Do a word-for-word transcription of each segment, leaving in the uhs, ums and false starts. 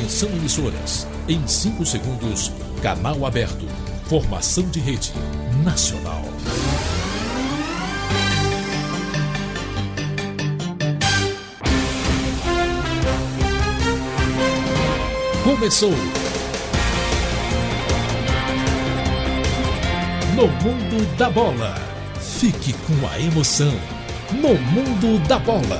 Atenção emissoras, em cinco segundos, canal aberto, formação de rede nacional. Começou! No Mundo da Bola. Fique com a emoção. No Mundo da Bola.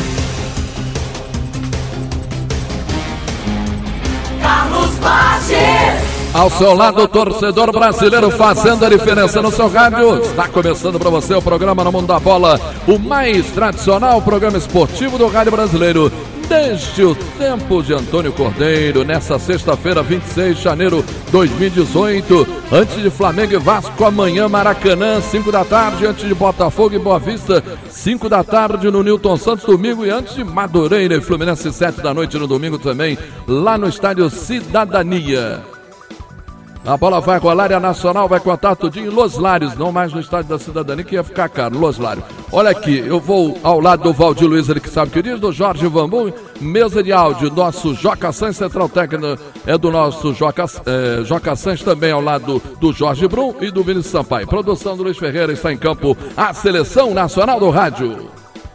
Carlos Baches! Ao seu lado, o torcedor brasileiro fazendo a diferença no seu rádio. Está começando para você o programa No Mundo da Bola, o mais tradicional programa esportivo do rádio brasileiro. Desde o tempo de Antônio Cordeiro, nessa sexta-feira, vinte e seis de janeiro de dois mil e dezoito, antes de Flamengo e Vasco, amanhã Maracanã, cinco da tarde, antes de Botafogo e Boa Vista, cinco da tarde no Newton Santos, domingo, e antes de Madureira e Fluminense, sete da noite no domingo também, lá no estádio Cidadania. A bola vai rolar e a Nacional vai contar tudinho em Los Lários, não mais no estádio da Cidadania, que ia ficar caro, Los Lários. Olha aqui, eu vou ao lado do Valdir Luiz, ele que sabe que diz, do Jorge Vambu, mesa de áudio, nosso Joca Sanz, central técnico é do nosso Joca, é, Joca Sanz, também ao lado do, do Jorge Brum e do Vinícius Sampaio. Produção do Luiz Ferreira, está em campo a Seleção Nacional do Rádio.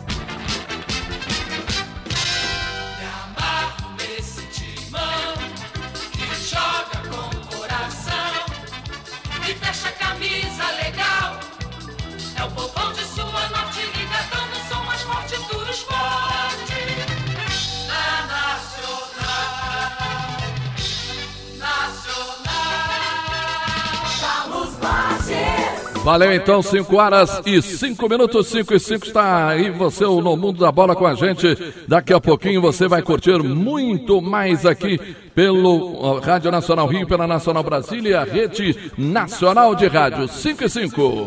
Valeu então, cinco horas e cinco minutos, cinco e cinco, está aí você no Mundo da Bola com a gente. Daqui a pouquinho você vai curtir muito mais aqui pelo Rádio Nacional Rio, pela Nacional Brasília, a Rede Nacional de Rádio. Cinco e cinco.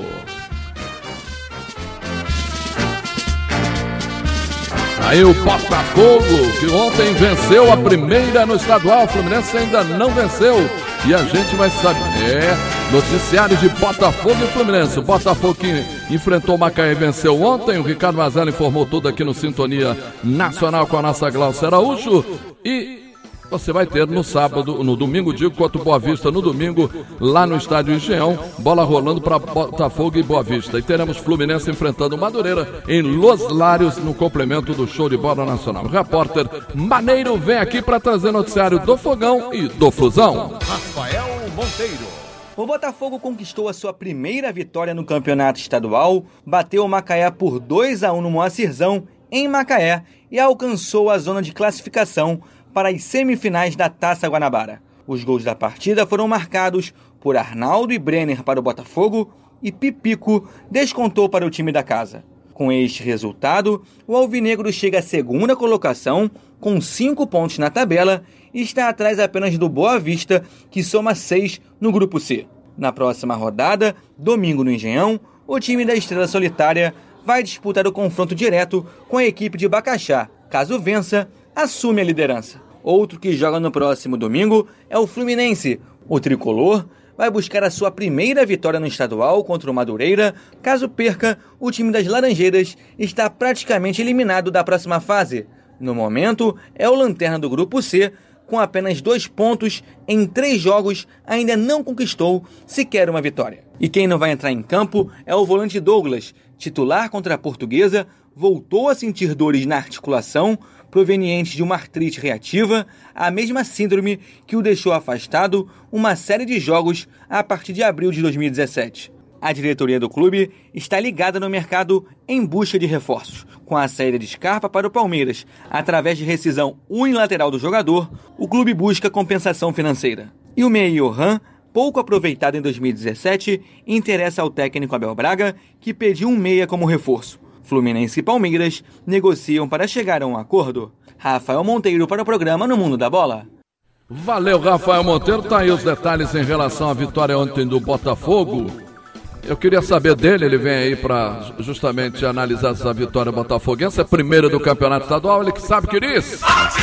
Aí o Botafogo, que ontem venceu a primeira no estadual, o Fluminense ainda não venceu. E a gente vai saber, é, noticiário de Botafogo e Fluminense. O Botafogo que enfrentou o Macaé e venceu ontem. O Ricardo Mazella informou tudo aqui no Sintonia Nacional com a nossa Glaucia Araújo. E você vai ter no sábado, no domingo, digo, contra o Boa Vista, no domingo, lá no estádio Engenhão, bola rolando para Botafogo e Boa Vista. E teremos Fluminense enfrentando o Madureira em Los Lários, no complemento do show de bola nacional. O repórter Maneiro vem aqui para trazer noticiário do Fogão e do Flusão. Rafael Monteiro. O Botafogo conquistou a sua primeira vitória no campeonato estadual, bateu o Macaé por dois a um no Moacirzão, em Macaé, e alcançou a zona de classificação para as semifinais da Taça Guanabara. Os gols da partida foram marcados por Arnaldo e Brenner para o Botafogo e Pipico descontou para o time da casa. Com este resultado, o alvinegro chega à segunda colocação com cinco pontos na tabela e está atrás apenas do Boa Vista, que soma seis no grupo C. Na próxima rodada, domingo no Engenhão, o time da Estrela Solitária vai disputar o confronto direto com a equipe de Bacaxá. Caso vença, assume a liderança. Outro que joga no próximo domingo é o Fluminense. O tricolor vai buscar a sua primeira vitória no estadual contra o Madureira. Caso perca, o time das Laranjeiras está praticamente eliminado da próxima fase. No momento, é o lanterna do grupo C, com apenas dois pontos em três jogos, ainda não conquistou sequer uma vitória. E quem não vai entrar em campo é o volante Douglas, titular contra a Portuguesa, voltou a sentir dores na articulação, proveniente de uma artrite reativa, a mesma síndrome que o deixou afastado uma série de jogos a partir de abril de dois mil e dezessete. A diretoria do clube está ligada no mercado em busca de reforços. Com a saída de Scarpa para o Palmeiras, através de rescisão unilateral do jogador, o clube busca compensação financeira. E o meia Johan, pouco aproveitado em dois mil e dezessete, interessa ao técnico Abel Braga, que pediu um meia como reforço. Fluminense e Palmeiras negociam para chegar a um acordo. Rafael Monteiro para o programa No Mundo da Bola. Valeu, Rafael Monteiro. Tá aí os detalhes em relação à vitória ontem do Botafogo. Eu queria saber dele, ele vem aí para justamente analisar essa vitória botafoguense, a primeira do campeonato estadual, ele que sabe que diz.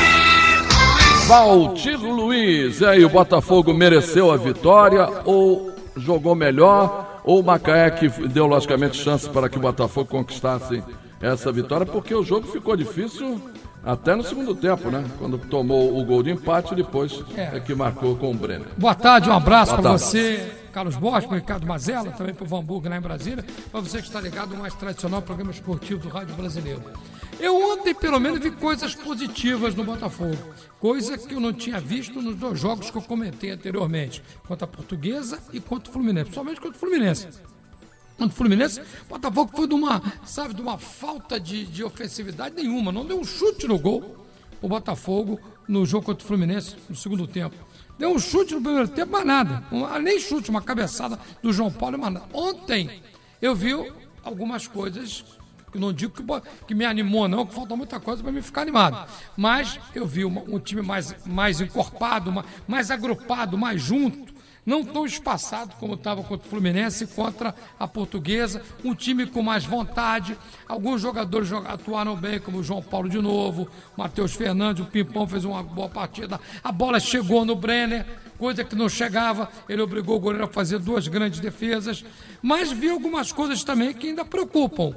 Valdir Luiz. E aí, o Botafogo mereceu a vitória ou jogou melhor? Ou o Macaé que deu logicamente chance para que o Botafogo conquistasse essa vitória, porque o jogo ficou difícil Até no segundo tempo, né? Quando tomou o gol de empate, depois é, é que marcou com o Brenner. Boa tarde, um abraço para você, Carlos Bosch, para o Ricardo Mazella, também para o Van Burg lá em Brasília, para você que está ligado no mais tradicional programa esportivo do Rádio Brasileiro. Eu ontem, pelo menos, vi coisas positivas no Botafogo, coisa que eu não tinha visto nos dois jogos que eu comentei anteriormente, contra a Portuguesa e contra o Fluminense, principalmente contra o Fluminense. Contra o Fluminense, o Botafogo foi de uma, sabe, de uma falta de, de ofensividade nenhuma, não deu um chute no gol, o Botafogo, no jogo contra o Fluminense, no segundo tempo. Deu um chute no primeiro tempo, mas nada, um, nem chute, uma cabeçada do João Paulo, mas nada. Ontem, eu vi algumas coisas, eu não digo que, que me animou não, que falta muita coisa para me ficar animado, mas eu vi uma, um time mais, mais encorpado, uma, mais agrupado, mais junto, não tão espaçado como estava contra o Fluminense e contra a Portuguesa, um time com mais vontade, alguns jogadores atuaram bem, como o João Paulo de novo, o Matheus Fernandes, o Pimpão fez uma boa partida, a bola chegou no Brenner, coisa que não chegava, ele obrigou o goleiro a fazer duas grandes defesas, mas vi algumas coisas também que ainda preocupam.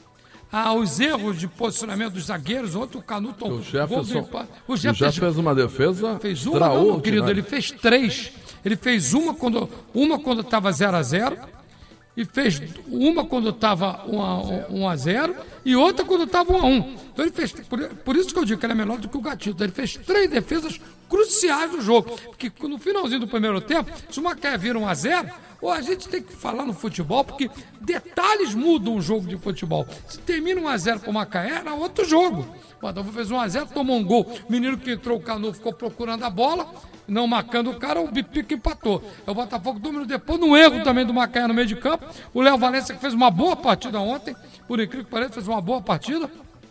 Ah, os erros de posicionamento dos zagueiros, outro o Canuto... O Jefferson, o Jefferson fez uma defesa fez uma, não, meu querido, ele fez três. Ele fez uma quando uma quando estava zero a zero, e fez uma quando estava um a zero, e outra quando estava um a um. Então ele fez, por, por isso que eu digo que ele é melhor do que o Gatito. Ele fez três defesas cruciais do jogo. Porque no finalzinho do primeiro tempo, se o Macaé vira um a zero, ou a gente tem que falar no futebol, porque detalhes mudam um jogo de futebol. Se termina um a zero para o Macaé, era outro jogo. O Botafogo fez um a zero, tomou um gol. O menino que entrou, o Canu, ficou procurando a bola, não marcando o cara, o Bipico empatou. O Botafogo dominou depois, num erro também do Macaé no meio de campo. O Léo Valência, que fez uma boa partida ontem, por incrível que pareça, fez uma boa partida.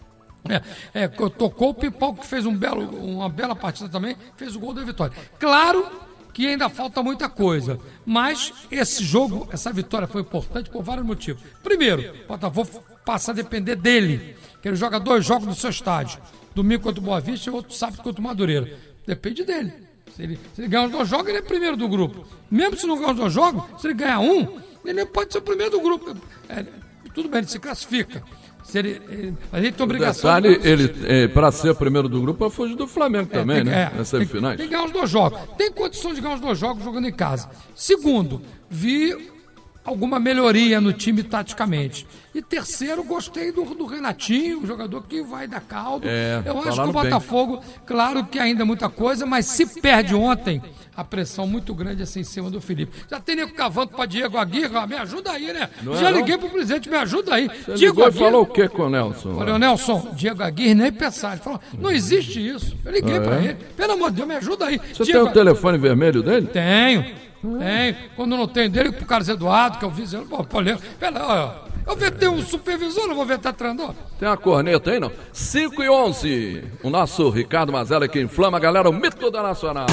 É, é, tocou o Pimpão, que fez um belo, uma bela partida também, fez o gol da vitória. Claro que ainda falta muita coisa, mas esse jogo, essa vitória foi importante por vários motivos. Primeiro, o Botafogo passa a depender dele, que ele joga dois jogos no seu estádio, domingo contra o Boa Vista e outro sábado contra o Madureira. Depende dele. Se ele, se ele ganhar os dois jogos, ele é primeiro do grupo. Mesmo se não ganhar os dois jogos, se ele ganhar um, ele pode ser o primeiro do grupo. É, tudo bem, ele se classifica. Se ele, ele, a gente tem obrigação... Detalhe, de... ele, é, para ser o primeiro do grupo, fugir do Flamengo é, também, tem, né? É, Nas semifinais. Tem, tem que ganhar os dois jogos. Tem condição de ganhar os dois jogos jogando em casa. Segundo, vi alguma melhoria no time taticamente. E terceiro, gostei do, do Renatinho, um jogador que vai dar caldo. É, Eu acho que o Botafogo, bem. Claro que ainda é muita coisa, mas se perde ontem, a pressão muito grande assim em cima do Felipe. Já tem nego cavando para Diego Aguirre, ó, me ajuda aí, né? Não Já é, liguei pro presidente, me ajuda aí. Você Diego ligou Aguirre, e falou o que com o Nelson? Olha, o Nelson, Diego Aguirre nem pensar. Ele falou, não existe isso. Eu liguei ah, para é? ele. Pelo amor de Deus, me ajuda aí. Você Diego... tem o telefone vermelho dele? Tenho. Tem. Quando não tem dele, pro Carlos Eduardo, que é o vice, pô, pô, pera, ó, eu vetei um supervisor, não vou vetar treinador. Tem uma corneta aí, não? cinco e onze. O nosso Ricardo Mazella que inflama a galera, o mito da Nacional.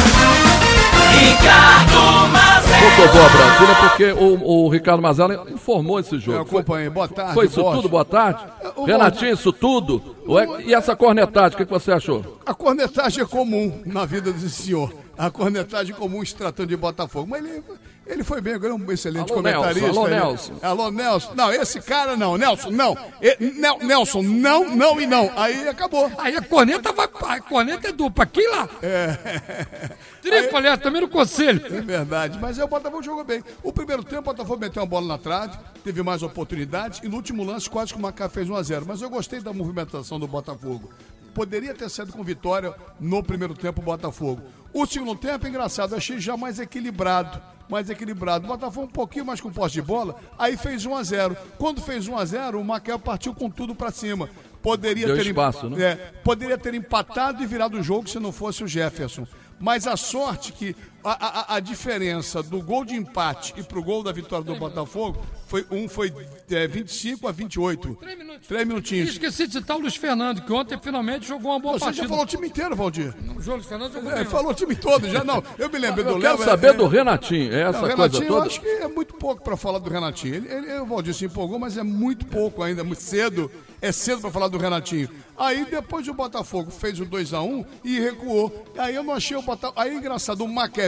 Ricardo Mazella. Muito boa, Brasília, porque o, o Ricardo Mazella informou esse jogo. Eu acompanhei. Boa tarde. Foi isso tudo, boa tarde? O Renatinho, isso tudo? O... E essa cornetagem, o que você achou? A cornetagem é comum na vida do senhor. A cornetagem comum se tratando de Botafogo. Mas ele, ele foi bem, agora é um excelente alô, comentarista. Nelson, alô, ele, Nelson. Alô, Nelson. Não, esse cara não. Nelson, não. E, Nel, Nelson, não, não e não. Aí acabou. Aí a corneta vai. A corneta é dupla. Aqui lá. É. Triplo, aliás, também no conselho. É verdade. Mas aí o Botafogo jogou bem. O primeiro tempo, o Botafogo meteu uma bola na trave, teve mais oportunidades e no último lance quase que o Macaé fez um a zero. Mas eu gostei da movimentação do Botafogo. Poderia ter sido com vitória no primeiro tempo o Botafogo. O segundo tempo, engraçado, eu achei já mais equilibrado, mais equilibrado. O Botafogo um pouquinho mais com posse de bola, aí fez um a zero. Quando fez um a zero, o Macaé partiu com tudo pra cima. Poderia Deu ter, espaço, né? é, poderia ter empatado e virado o jogo se não fosse o Jefferson. Mas a sorte que a, a, a diferença do gol de empate e pro gol da vitória do Botafogo, foi, um foi é, vinte e cinco a vinte e oito. Três minutos. Três minutinhos. Esqueci de citar o Luiz Fernando, que ontem finalmente jogou uma boa Você partida. já falou o time inteiro, Valdir. O Luiz Fernando jogou É, bem. falou o time todo, já não. Eu me lembrei Eu do quero Léo. saber é, do Renatinho, é essa não, coisa Renatinho, toda? eu acho que é muito pouco para falar do Renatinho. Ele, ele, o Valdir se empolgou, mas é muito pouco ainda, muito cedo. É cedo para falar do Renatinho. Aí depois o Botafogo fez o dois a um e recuou. Aí eu não achei o Botafogo. Aí engraçado, o Macaé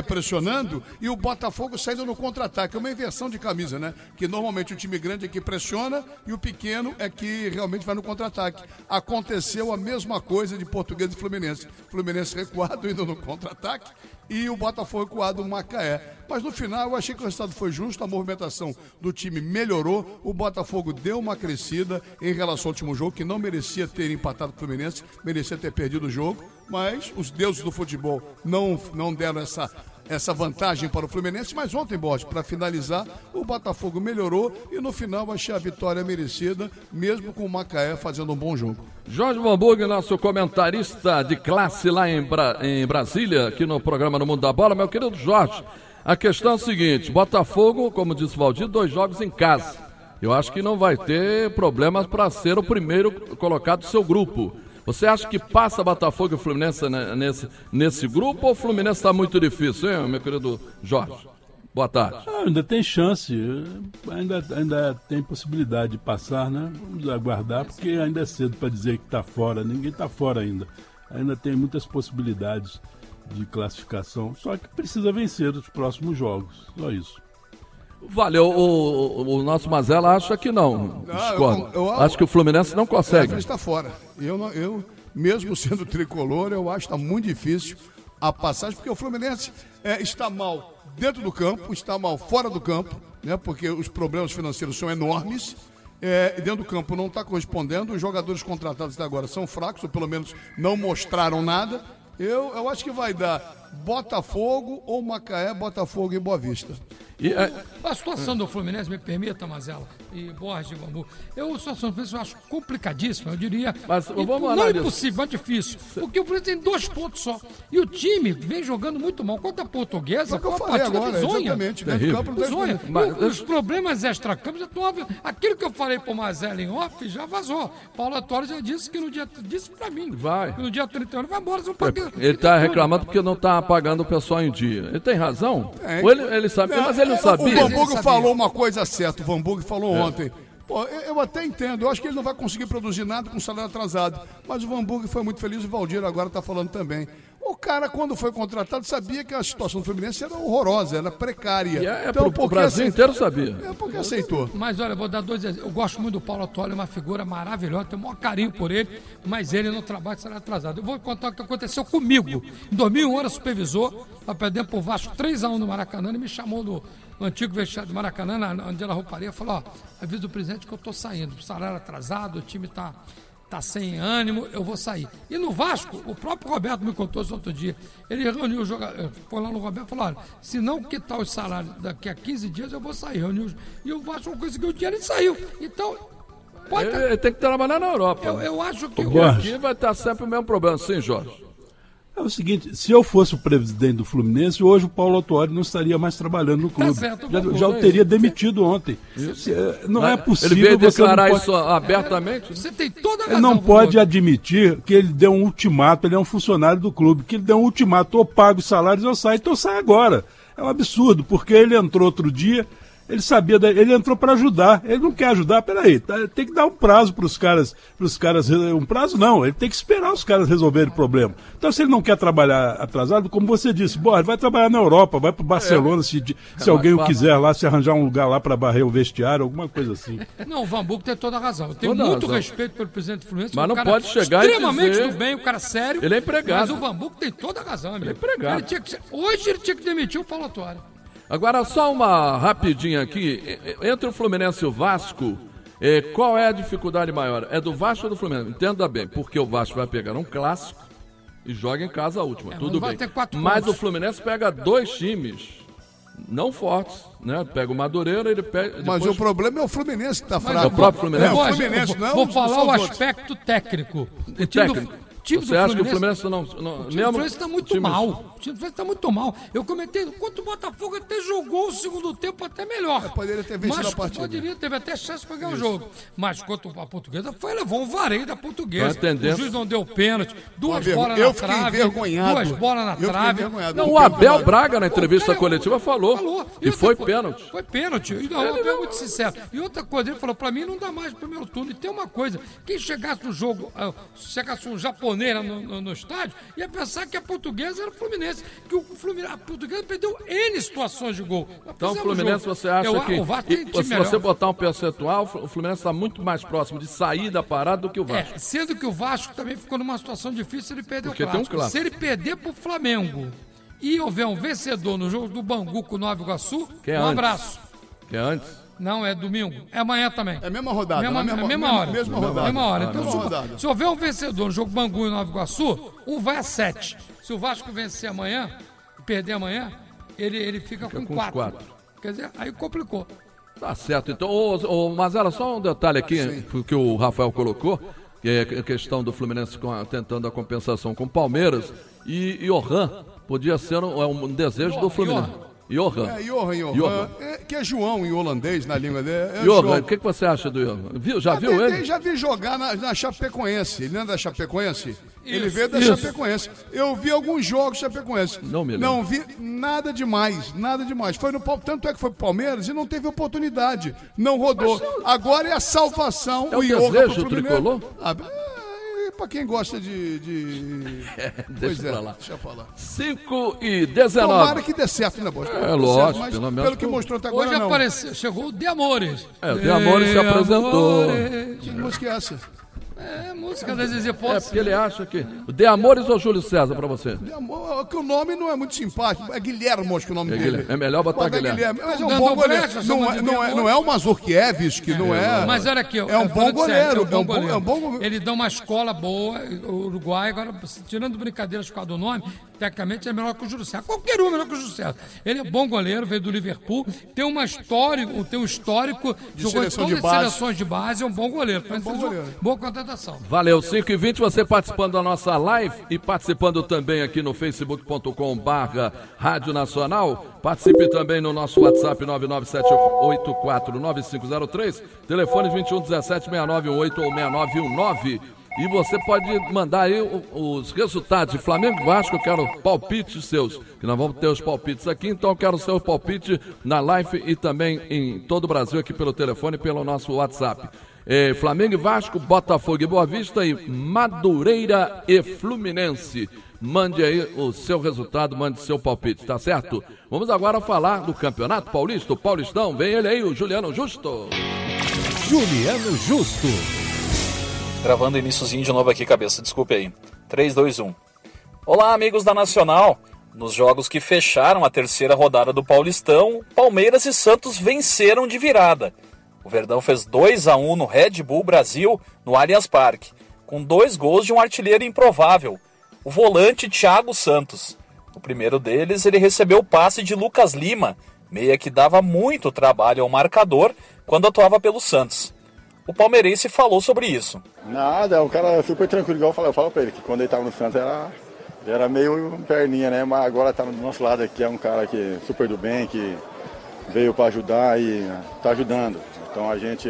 pressionando e o Botafogo saindo no contra-ataque. É uma inversão de camisa, né? Que normalmente o time grande é que pressiona e o pequeno é que realmente vai no contra-ataque. Aconteceu a mesma coisa de Portuguesa e Fluminense. Fluminense recuado, indo no contra-ataque, e o Botafogo recuado no Macaé. Mas no final eu achei que o resultado foi justo, a movimentação do time melhorou, o Botafogo deu uma crescida em relação ao último jogo, que não merecia ter empatado com o Fluminense, merecia ter perdido o jogo, mas os deuses do futebol não, não deram essa, essa vantagem para o Fluminense. Mas ontem, Borges, para finalizar, o Botafogo melhorou e no final achei a vitória merecida, mesmo com o Macaé fazendo um bom jogo. Jorge Vanburg, nosso comentarista de classe lá em, Bra- em Brasília, aqui no programa No Mundo da Bola. Meu querido Jorge, a questão é a seguinte: Botafogo, como disse o Valdir, dois jogos em casa. Eu acho que não vai ter problemas para ser o primeiro colocado do seu grupo. Você acha que passa Botafogo e Fluminense nesse, nesse grupo, ou o Fluminense está muito difícil, hein, meu querido Jorge? Boa tarde. Ah, ainda tem chance, ainda, ainda tem possibilidade de passar, né? Vamos aguardar, porque ainda é cedo para dizer que está fora, ninguém está fora ainda. Ainda tem muitas possibilidades de classificação, só que precisa vencer os próximos jogos, só isso. Valeu, o, o, o nosso Mazella acha que não, discordo. Eu, eu, eu, Acho que o Fluminense não consegue. Ele está fora. Eu, não, eu, mesmo sendo tricolor, eu acho que está muito difícil a passagem, porque o Fluminense é, está mal dentro do campo, está mal fora do campo, né, porque os problemas financeiros são enormes. É, dentro do campo não está correspondendo, os jogadores contratados até agora são fracos, ou pelo menos não mostraram nada. Eu, eu acho que vai dar Botafogo ou Macaé, Botafogo e Boa Vista. E, é... A situação do Fluminense, me permita, Mazella e Borges e Bambu, eu, a situação do Fluminense eu acho complicadíssima, eu diria. Mas e, vamos não lá, é impossível, mas difícil. Porque o Fluminense tem dois pontos só. E o time vem jogando muito mal. Contra a Portuguesa, é foi uma partida agora, bizonha. Exatamente, dentro do campo, bizonha. Mas, e, os problemas extra-campos já estão. Aquilo que eu falei pro Mazella em off já vazou. Paulo Autório já disse que no dia. Disse pra mim. Vai. Que no dia trinta e um vai embora. Pagar, ele tá reclamando porque não tá pagando o pessoal em dia. Ele tem razão? É. Ou ele, ele sabia, é, mas ele não sabia. O Vanburg falou uma coisa certa, o Vanburg falou é. ontem. Pô, eu até entendo, eu acho que ele não vai conseguir produzir nada com salário atrasado, mas o Vanburg foi muito feliz e o Valdir agora está falando também. O cara, quando foi contratado, sabia que a situação do Fluminense era horrorosa, era precária. E é, então, pro, o Brasil aceitou? inteiro sabia. É porque aceitou. Mas olha, vou dar dois exemplos. Eu gosto muito do Paulo Autório, é uma figura maravilhosa, tenho o maior carinho por ele, mas ele não trabalha de salário atrasado. Eu vou contar o que aconteceu comigo. Em dois mil e um, eu era supervisor, nós perdemos pro Vasco três a um no Maracanã, ele me chamou do, do antigo vestiário do Maracanã, na, onde ela rouparia, falou, ó, avisa o presidente que eu tô saindo, salário atrasado, o time tá... tá sem ânimo, eu vou sair. E no Vasco, o próprio Roberto me contou isso outro dia. Ele reuniu os jogadores, foi lá no Roberto e falou, olha, se não quitar os salários daqui a quinze dias, eu vou sair. Reuniu, e o Vasco conseguiu o dinheiro e saiu. Então, pode... Ele, ele tem que trabalhar na Europa. Eu, eu acho que... O aqui vai estar sempre o mesmo problema, sim, Jorge. É o seguinte, se eu fosse o presidente do Fluminense, hoje o Paulo Autuori não estaria mais trabalhando no clube. Tá certo, já, já o teria demitido ontem. Se, não é possível... Ele veio declarar pode... isso abertamente? Você tem toda a razão. Ele não pode admitir que ele deu um ultimato, ele é um funcionário do clube, que ele deu um ultimato, ou paga os salários ou sai, então sai agora. É um absurdo, porque ele entrou outro dia... Ele sabia, ele entrou para ajudar, ele não quer ajudar, peraí, tá, tem que dar um prazo para os caras, pros caras, um prazo não, ele tem que esperar os caras resolverem o problema. Então se ele não quer trabalhar atrasado, como você disse, bora, vai trabalhar na Europa, vai para Barcelona, é. se, se é alguém o quiser lá, se arranjar um lugar lá para barrer o vestiário, alguma coisa assim. Não, o Vanburg tem toda a razão, eu tenho toda muito respeito pelo presidente do Fluminense, mas não cara pode chegar extremamente e dizer... do bem, o cara sério, ele é empregado. Mas o Vanburg tem toda a razão, amigo. Ele é empregado. Ele tinha que ser... Hoje ele tinha que demitir o Paulo Autuori. Agora, só uma rapidinha aqui. Entre o Fluminense e o Vasco, eh, qual é a dificuldade maior? É do Vasco ou do Fluminense? Entenda bem, porque o Vasco vai pegar um clássico e joga em casa a última. É, tudo bem. Mas o Fluminense pega dois times não fortes, né? Pega o Madureira e ele pega... Mas depois... o problema é o Fluminense que está fraco. É o próprio Fluminense. É, o Fluminense, não é Vou um falar o aspecto técnico. O técnico. Do... Time Você acha que o Fluminense não... não o time do Fluminense está muito time... mal. O time do Fluminense está muito mal. Eu comentei, enquanto o Botafogo até jogou o segundo tempo até melhor. É, poderia ter vencido mas, a partida. Poderia, teve até chance de pegar o jogo. Mas quanto a Portuguesa, foi levou um vareio da Portuguesa. O juiz não deu pênalti. Duas ver, bolas na trave. Duas bolas na eu trave. Não, o Abel Braga, na entrevista cara, coletiva, falou. falou. E, e foi foi pênalti. Foi pênalti. E não, o Abel é muito sincero. E outra coisa, ele falou, pra mim não dá mais o primeiro turno. E tem uma coisa, quem chegasse no jogo, chegasse um japonês, sanfoneira no, no, no estádio, ia pensar que a Portuguesa era o Fluminense, que o Fluminense, a Portuguesa perdeu N situações de gol. Então o Fluminense, jogo. você acha Eu, que, o Vasco tem e, se melhor. você botar um percentual, o Fluminense está muito mais próximo de sair da parada do que o Vasco. É, sendo que o Vasco também ficou numa situação difícil, ele perdeu Porque o clássico. Tem um clássico. Se ele perder pro Flamengo e houver um vencedor no jogo do Bangu com o Nova Iguaçu, que é um antes. abraço. Que é antes? Não, é domingo. É amanhã também. É a mesma rodada. Mesma, mesma, mesma, mesma hora. Mesma rodada. Mesma hora. Então, mesma se, rodada. se houver um vencedor no jogo Bangu e Nova Iguaçu, um vai a sete. Se o Vasco vencer amanhã, perder amanhã, ele, ele fica, fica com, com quatro. quatro. Quer dizer, aí complicou. Tá certo. Então, ô, ô, Mazela, só um detalhe aqui Sim. que o Rafael colocou, que é a questão do Fluminense com a, tentando a compensação com o Palmeiras e Johan podia ser um, um desejo Johan, do Fluminense. Johan. Johan. É, Johan, Johan. Johan. É, que é João em holandês, na língua dele. É Johan, o que, que você acha do Johan? Viu, já eu viu ele? Já vi jogar na, na Chapecoense. Ele não é da Chapecoense? Isso, ele veio da isso. Chapecoense. Eu vi alguns jogos Chapecoense. Não me lembro. Não vi nada demais, nada demais. Foi no, tanto é que foi pro Palmeiras e não teve oportunidade. Não rodou. Mas, Agora é a salvação. É o, o desejo tricolor? Ah, pra quem gosta de... de... É, deixa é, pra lá. Deixa pra lá. cinco e dezenove. Tomara que dê certo, né, Bosta? É, lógico. Mas, pelo menos pelo que mostrou até agora, Hoje não. apareceu, chegou o De Amores. É, o De Amores se apresentou. Que música é essa? É, música da Zezé É, Posse. porque ele acha que... O De Amores ou Júlio César pra você? De Amor, que o nome não é muito simpático. É Guilherme, acho que o nome É, dele. Guilherme. É melhor botar Bota Guilherme. Guilherme. Mas é um Dando bom goleiro. brecha, Não chama é, de não, é, Amores. não é o Mazurkiewicz, não é... Mas olha aqui, É um bom goleiro. É um bom, é um bom goleiro. Ele dá uma escola boa, o Uruguai, agora, tirando brincadeiras por causa do nome, tecnicamente é melhor que o Júlio César. Qualquer um é melhor que o Júlio César. Ele é bom goleiro, veio do Liverpool, tem uma história, tem um histórico, de jogou em seleção todas de as base. seleções de base, é um bom goleiro. É um bom goleiro. Boa contratação. Valeu, cinco e vinte, você participando da nossa live e participando também aqui no facebook ponto com barra Rádio Nacional. Participe também no nosso WhatsApp nove nove sete oito quatro nove cinco zero três, telefone vinte e um dezessete sessenta e nove dezoito ou sessenta e nove dezenove. E você pode mandar aí os resultados de Flamengo e Vasco. Eu quero palpites seus, que nós vamos ter os palpites aqui, então eu quero o seu palpite na live e também em todo o Brasil aqui pelo telefone e pelo nosso WhatsApp. É, Flamengo e Vasco, Botafogo e Boa Vista e Madureira e Fluminense. Mande aí o seu resultado, mande seu palpite, tá certo? Vamos agora falar do Campeonato Paulista, o Paulistão. Vem ele aí, o Juliano Justo. Juliano Justo. Gravando iniciozinho de novo aqui, cabeça, desculpe aí. três, dois, um. Olá, amigos da Nacional. Nos jogos que fecharam a terceira rodada do Paulistão, Palmeiras e Santos venceram de virada. O Verdão fez dois a um no Red Bull Brasil, no Allianz Parque, com dois gols de um artilheiro improvável, o volante Thiago Santos. No primeiro deles, ele recebeu o passe de Lucas Lima, meia que dava muito trabalho ao marcador quando atuava pelo Santos. O palmeirense falou sobre isso. Nada, o cara super tranquilo, igual eu falo, eu falo pra ele, que quando ele estava no Santos era, era meio perninha, né? Mas agora tá do nosso lado aqui, é um cara que super do bem, que veio para ajudar e tá ajudando. Então a gente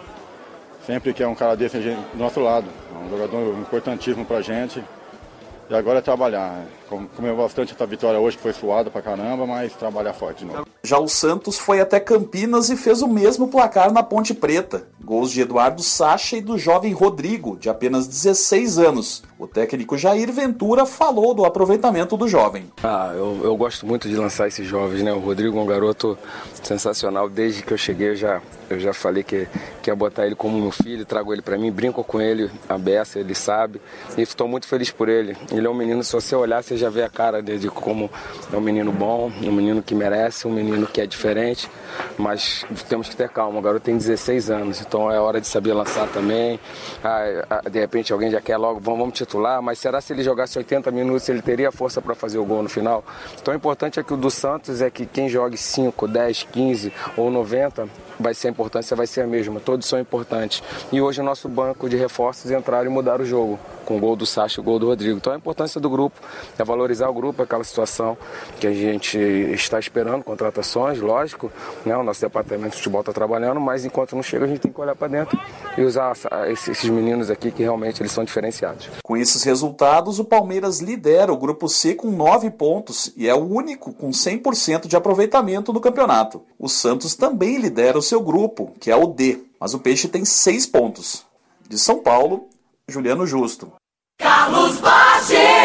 sempre quer um cara desse do nosso lado, é um jogador importantíssimo pra gente. E agora é trabalhar. Comeu bastante essa vitória hoje, que foi suada pra caramba, mas trabalhar forte de novo. Já o Santos foi até Campinas e fez o mesmo placar na Ponte Preta. Gols de Eduardo Sacha e do jovem Rodrigo, de apenas dezesseis anos. O técnico Jair Ventura falou do aproveitamento do jovem. Ah, eu, eu gosto muito de lançar esses jovens, né? O Rodrigo é um garoto sensacional. Desde que eu cheguei, eu já, eu já falei que, que ia botar ele como meu filho, trago ele pra mim, brinco com ele, a beça, ele sabe. E estou muito feliz por ele. Ele é um menino, se você olhar, você já vê a cara dele de como é um menino bom, um menino que merece, um menino que é diferente. Mas temos que ter calma, o garoto tem dezesseis anos, então é hora de saber lançar também. Ah, de repente alguém já quer logo, vamos, vamos titular, mas será se ele jogasse oitenta minutos, ele teria força para fazer o gol no final? Então o importante é que o do Santos é que quem jogue cinco, dez, quinze ou noventa, vai ser a importância, vai ser a mesma, todos são importantes. E hoje o nosso banco de reforços entraram e mudaram o jogo, com o gol do Sacha e o gol do Rodrigo. Então a importância do grupo é valorizar o grupo, aquela situação que a gente está esperando, contratações, lógico, né? O nosso departamento de futebol está trabalhando, mas enquanto não chega a gente tem que olhar para dentro e usar esses meninos aqui que realmente eles são diferenciados. Com esses resultados, o Palmeiras lidera o grupo C com nove pontos e é o único com cem por cento de aproveitamento no campeonato. O Santos também lidera o seu grupo, que é o D, mas o Peixe tem seis pontos. De São Paulo, Juliano Justo. Carlos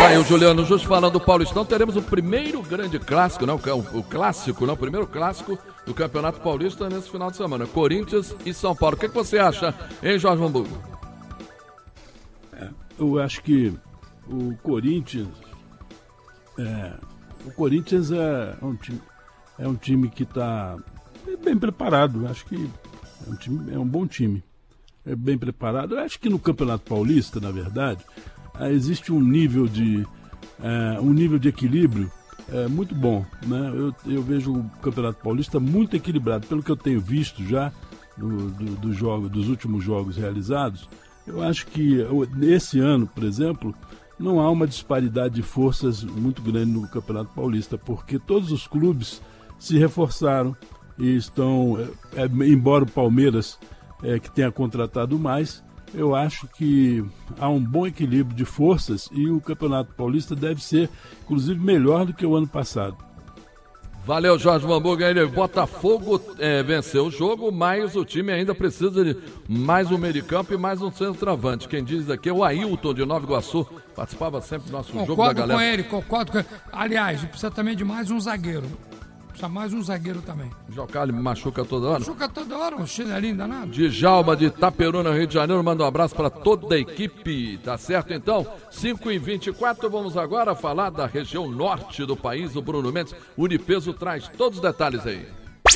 Tá aí o Juliano Justo falando do Paulistão. Teremos o primeiro grande clássico, não, o, o clássico, não, o primeiro clássico do Campeonato Paulista nesse final de semana. Corinthians e São Paulo. O que, que você acha, hein, Jorge Hamburgo? É, eu acho que o Corinthians... É, o Corinthians é um time, é um time que está bem preparado. Eu acho que é um, time, é um bom time. É bem preparado. Eu acho que no Campeonato Paulista, na verdade, existe um nível de, é, um nível de equilíbrio é, muito bom, né? Eu, eu vejo o Campeonato Paulista muito equilibrado. Pelo que eu tenho visto já do, do, do jogo, dos últimos jogos realizados, eu acho que esse ano, por exemplo, não há uma disparidade de forças muito grande no Campeonato Paulista, porque todos os clubes se reforçaram e estão, é, embora o Palmeiras é, que tenha contratado mais, eu acho que há um bom equilíbrio de forças e o Campeonato Paulista deve ser, inclusive, melhor do que o ano passado. Valeu, Jorge Hamburgo. Ele, Botafogo é, venceu o jogo, mas o time ainda precisa de mais um meio de campo e mais um centroavante. Quem diz aqui é o Ailton de Nova Iguaçu. Participava sempre do nosso concordo jogo da galera. Com ele, concordo com ele. Aliás, precisa também de mais um zagueiro. Precisa mais um zagueiro também. Jocali machuca toda hora? Machuca toda hora, um chinelinho danado. Djalma de Itaperuna, Rio de Janeiro, manda um abraço para toda a equipe, tá certo? Então, cinco e vinte e quatro, vamos agora falar da região norte do país, o Bruno Mendes. O Unipeso traz todos os detalhes aí.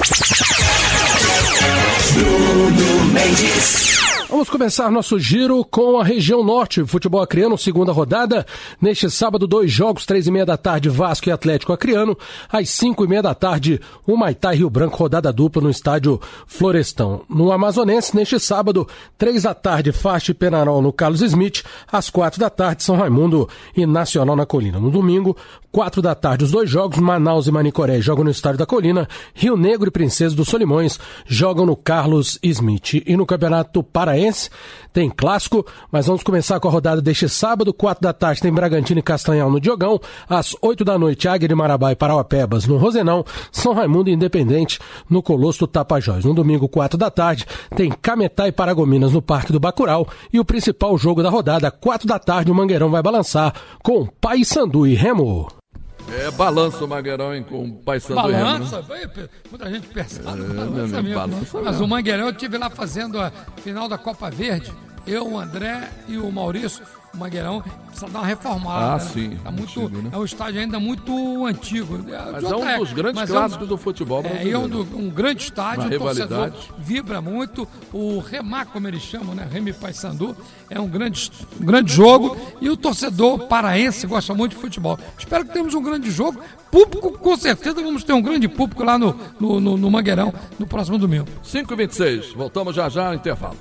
Bruno Mendes. Vamos começar nosso giro com a região norte. Futebol Acreano, segunda rodada. Neste sábado, dois jogos, três e meia da tarde, Vasco e Atlético Acreano. Às cinco e meia da tarde, Humaitá e Rio Branco, rodada dupla no estádio Florestão. No Amazonense, neste sábado, três da tarde, Faixa e Penarol no Carlos Smith. Às quatro da tarde, São Raimundo e Nacional na Colina. No domingo, quatro da tarde, os dois jogos, Manaus e Manicoré jogam no estádio da Colina. Rio Negro e Princesa dos Solimões jogam no Carlos Smith. E no Campeonato Paraense, tem clássico, mas vamos começar com a rodada deste sábado. Quatro da tarde tem Bragantino e Castanhal no Diogão. Às oito da noite, Águia de Marabá e Parauapebas no Rosenão. São Raimundo e Independente no Colosso do Tapajós. No domingo, quatro da tarde, tem Cametá e Paragominas no Parque do Bacurau. E o principal jogo da rodada, quatro da tarde, o Mangueirão vai balançar com Paysandu e Remo. É, balança o Mangueirão, hein, com o Paysandu e Remo. Balança, né? Muita gente pensando, é, balança mesmo. Balança Mas mesmo. O Mangueirão, eu estive lá fazendo a final da Copa Verde. Eu, o André e o Maurício. O Mangueirão precisa dar uma reformada. Ah, né? sim. Tá muito, antigo, né? É um estádio ainda muito antigo. Mas é um dos grandes clássicos é um, do futebol brasileiro. É, é um, do, um grande estádio, uma o torcedor rivalidade. Vibra muito. O Remar, como eles chamam, né? Remy Paysandu, é um grande, um grande jogo. E o torcedor paraense gosta muito de futebol. Espero que tenhamos um grande jogo. Público, com certeza vamos ter um grande público lá no, no, no, no Mangueirão no próximo domingo. cinco e vinte e seis, voltamos já já ao intervalo.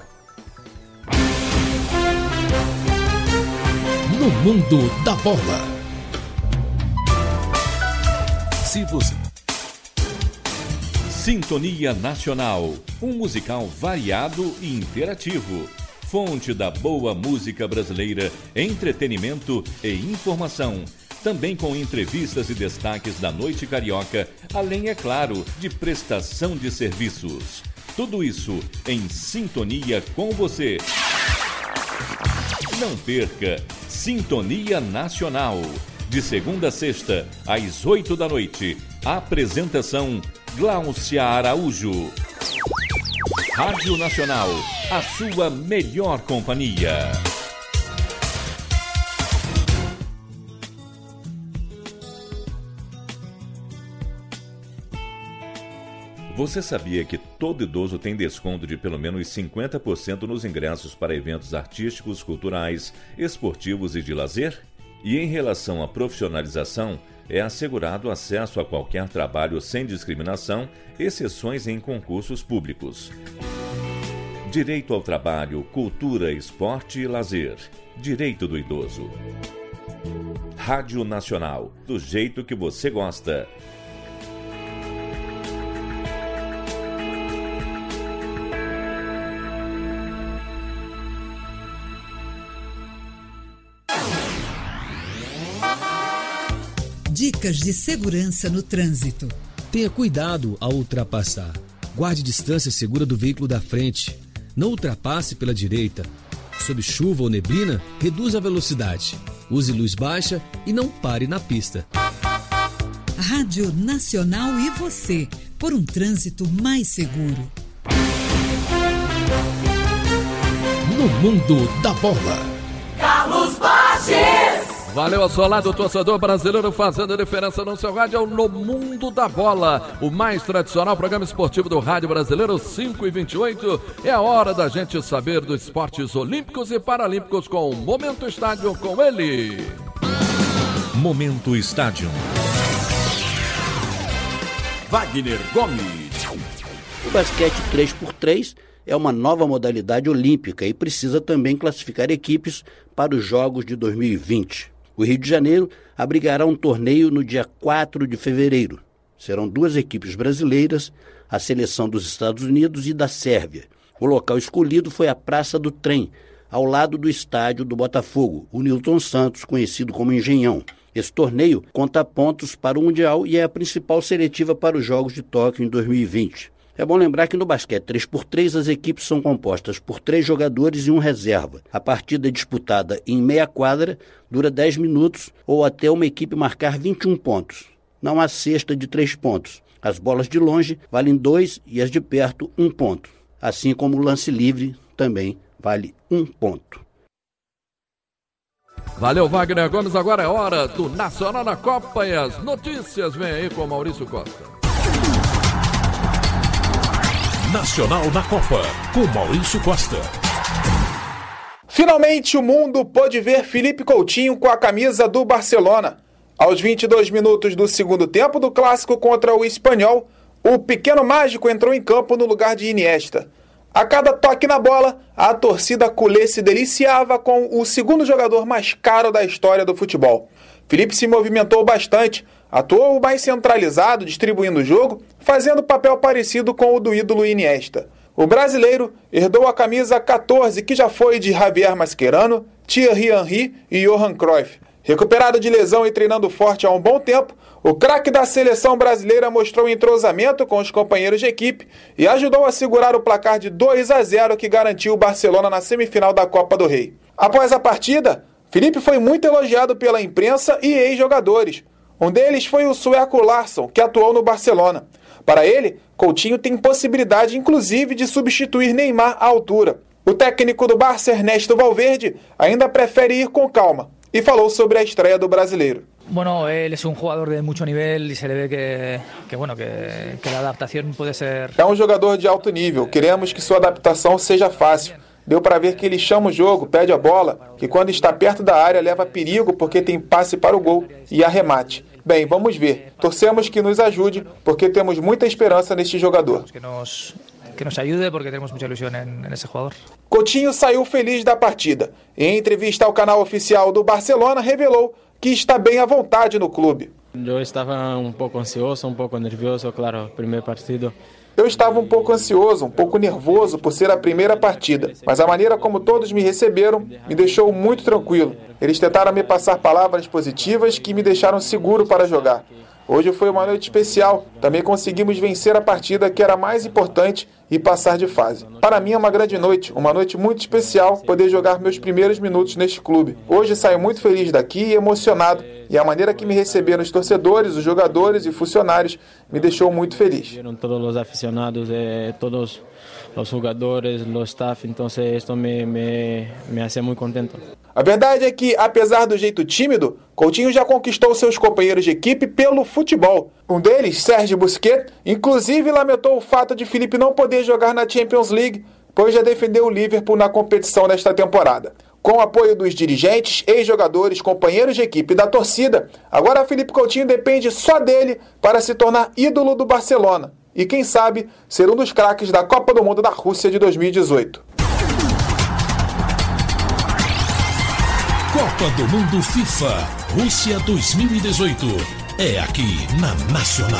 No mundo da bola. Se você... Sintonia Nacional, um musical variado e interativo. Fonte da boa música brasileira, entretenimento e informação. Também com entrevistas e destaques da noite carioca, além, é claro, de prestação de serviços. Tudo isso em sintonia com você. Não perca Sintonia Nacional, de segunda a sexta, às oito da noite. Apresentação Gláucia Araújo. Rádio Nacional, a sua melhor companhia. Você sabia que todo idoso tem desconto de pelo menos cinquenta por cento nos ingressos para eventos artísticos, culturais, esportivos e de lazer? E em relação à profissionalização, é assegurado acesso a qualquer trabalho sem discriminação, exceções em concursos públicos. Direito ao trabalho, cultura, esporte e lazer. Direito do idoso. Rádio Nacional, do jeito que você gosta. Dicas de segurança no trânsito. Tenha cuidado ao ultrapassar. Guarde distância segura do veículo da frente. Não ultrapasse pela direita. Sob chuva ou neblina, reduza a velocidade. use luz baixa e não pare na pista. Rádio Nacional e você, por um trânsito mais seguro. No mundo da bola, Carlos Baches. Valeu ao seu lado, torcedor brasileiro, fazendo a diferença no seu rádio no Mundo da Bola. O mais tradicional programa esportivo do rádio brasileiro, cinco e vinte e oito. É a hora da gente saber dos esportes olímpicos e paralímpicos com o Momento Estádio, com ele. Momento Estádio. Wagner Gomes. O basquete três por três é uma nova modalidade olímpica e precisa também classificar equipes para os Jogos de dois mil e vinte. O Rio de Janeiro abrigará um torneio no dia quatro de fevereiro. Serão duas equipes brasileiras, a seleção dos Estados Unidos e da Sérvia. O local escolhido foi a Praça do Trem, ao lado do estádio do Botafogo, o Nilton Santos, conhecido como Engenhão. Esse torneio conta pontos para o Mundial e é a principal seletiva para os Jogos de Tóquio em dois mil e vinte. É bom lembrar que no basquete três por três as equipes são compostas por três jogadores e um reserva. A partida é disputada em meia quadra, dura dez minutos ou até uma equipe marcar vinte e um pontos. Não há cesta de três pontos. As bolas de longe valem dois e as de perto um ponto. Assim como o lance livre também vale um ponto. Valeu, Wagner Gomes. Agora é hora do Nacional na Copa e as notícias vêm aí com Maurício Costa. Nacional na Copa, com Maurício Costa. Finalmente o mundo pôde ver Felipe Coutinho com a camisa do Barcelona. Aos vinte e dois minutos do segundo tempo do clássico contra o Espanhol, o pequeno mágico entrou em campo no lugar de Iniesta. A cada toque na bola, a torcida culé se deliciava com o segundo jogador mais caro da história do futebol. Felipe se movimentou bastante, atuou mais centralizado, distribuindo o jogo, fazendo papel parecido com o do ídolo Iniesta. O brasileiro herdou a camisa catorze, que já foi de Javier Mascherano, Thierry Henry e Johan Cruyff. Recuperado de lesão e treinando forte há um bom tempo, o craque da seleção brasileira mostrou entrosamento com os companheiros de equipe e ajudou a segurar o placar de dois a zero que garantiu o Barcelona na semifinal da Copa do Rei. Após a partida, Felipe foi muito elogiado pela imprensa e ex-jogadores. Um deles foi o sueco Larsson, que atuou no Barcelona. Para ele, Coutinho tem possibilidade inclusive de substituir Neymar à altura. O técnico do Barça, Ernesto Valverde, ainda prefere ir com calma e falou sobre a estreia do brasileiro. Bueno, él es un jugador de mucho nivel y se le ve que, que bueno, que, que la adaptación puede ser... É um jogador de alto nível, queremos que sua adaptação seja fácil. Deu para ver que ele chama o jogo, pede a bola, que quando está perto da área leva perigo porque tem passe para o gol e arremate. Bem, vamos ver. Torcemos que nos ajude, porque temos muita esperança neste jogador. Que nos, que nos ajude, porque temos muita ilusão nesse jogador. Coutinho saiu feliz da partida. Em entrevista ao canal oficial do Barcelona, revelou que está bem à vontade no clube. Eu estava um pouco ansioso, um pouco nervioso, claro, primeiro partido. Eu estava um pouco ansioso, um pouco nervoso por ser a primeira partida, mas a maneira como todos me receberam me deixou muito tranquilo. Eles tentaram me passar palavras positivas que me deixaram seguro para jogar. Hoje foi uma noite especial, também conseguimos vencer a partida que era mais importante e passar de fase. Para mim é uma grande noite, uma noite muito especial poder jogar meus primeiros minutos neste clube. Hoje saio muito feliz daqui e emocionado, e a maneira que me receberam os torcedores, os jogadores e funcionários me deixou muito feliz. Todos os aficionados, todos os jogadores, o staff, então isso me, me, me hace muito contente. A verdade é que, apesar do jeito tímido, Coutinho já conquistou seus companheiros de equipe pelo futebol. Um deles, Sérgio Busquets, inclusive lamentou o fato de Felipe não poder jogar na Champions League, pois já defendeu o Liverpool na competição desta temporada. Com o apoio dos dirigentes, ex-jogadores, companheiros de equipe e da torcida, agora Felipe Coutinho depende só dele para se tornar ídolo do Barcelona. E quem sabe, ser um dos craques da Copa do Mundo da Rússia de dois mil e dezoito. Copa do Mundo FIFA Rússia dois mil e dezoito. É aqui na Nacional.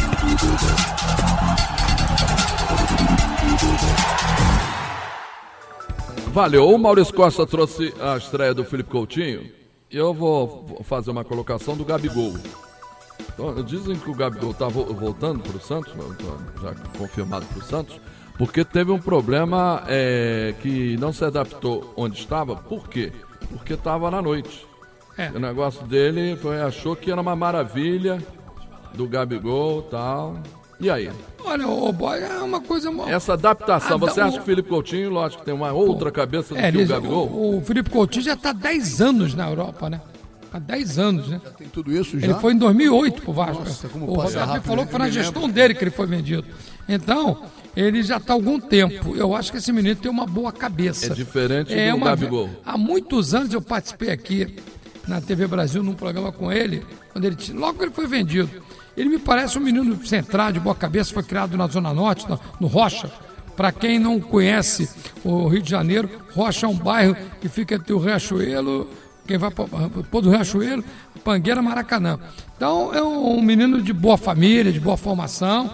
Valeu, o Maurício Costa trouxe a estreia do Felipe Coutinho e eu vou fazer uma colocação do Gabigol. Então, dizem que o Gabigol está voltando para o Santos, já confirmado para o Santos, porque teve um problema é, que não se adaptou onde estava. Por quê? Porque estava na noite. É. O negócio dele foi, achou que era uma maravilha do Gabigol e tal. E aí? Olha, o boy é uma coisa... Essa adaptação, você Ah, acha o- que o Felipe Coutinho, lógico, tem uma outra cabeça do É, que o eles- Gabigol? o, o Felipe Coutinho já está há dez anos na Europa, né? Há dez anos, né? Tem tudo isso já? Ele foi em dois mil e oito pro Vasco. Nossa, como o passa Roberto rápido, falou né? que foi na Eu me gestão lembro. dele que ele foi vendido. Então, ele já está há algum tempo. Eu acho que esse menino tem uma boa cabeça. É diferente É do uma- Gabigol. Há muitos anos eu participei aqui na T V Brasil num programa com ele, quando ele tinha- logo que ele foi vendido. Ele me parece um menino central, de boa cabeça, foi criado na Zona Norte, no, no Rocha. Para quem não conhece o Rio de Janeiro, Rocha é um bairro que fica entre o Riachuelo, quem vai para Pô do Riachuelo, Pangueira, Maracanã. Então é um menino de boa família, de boa formação,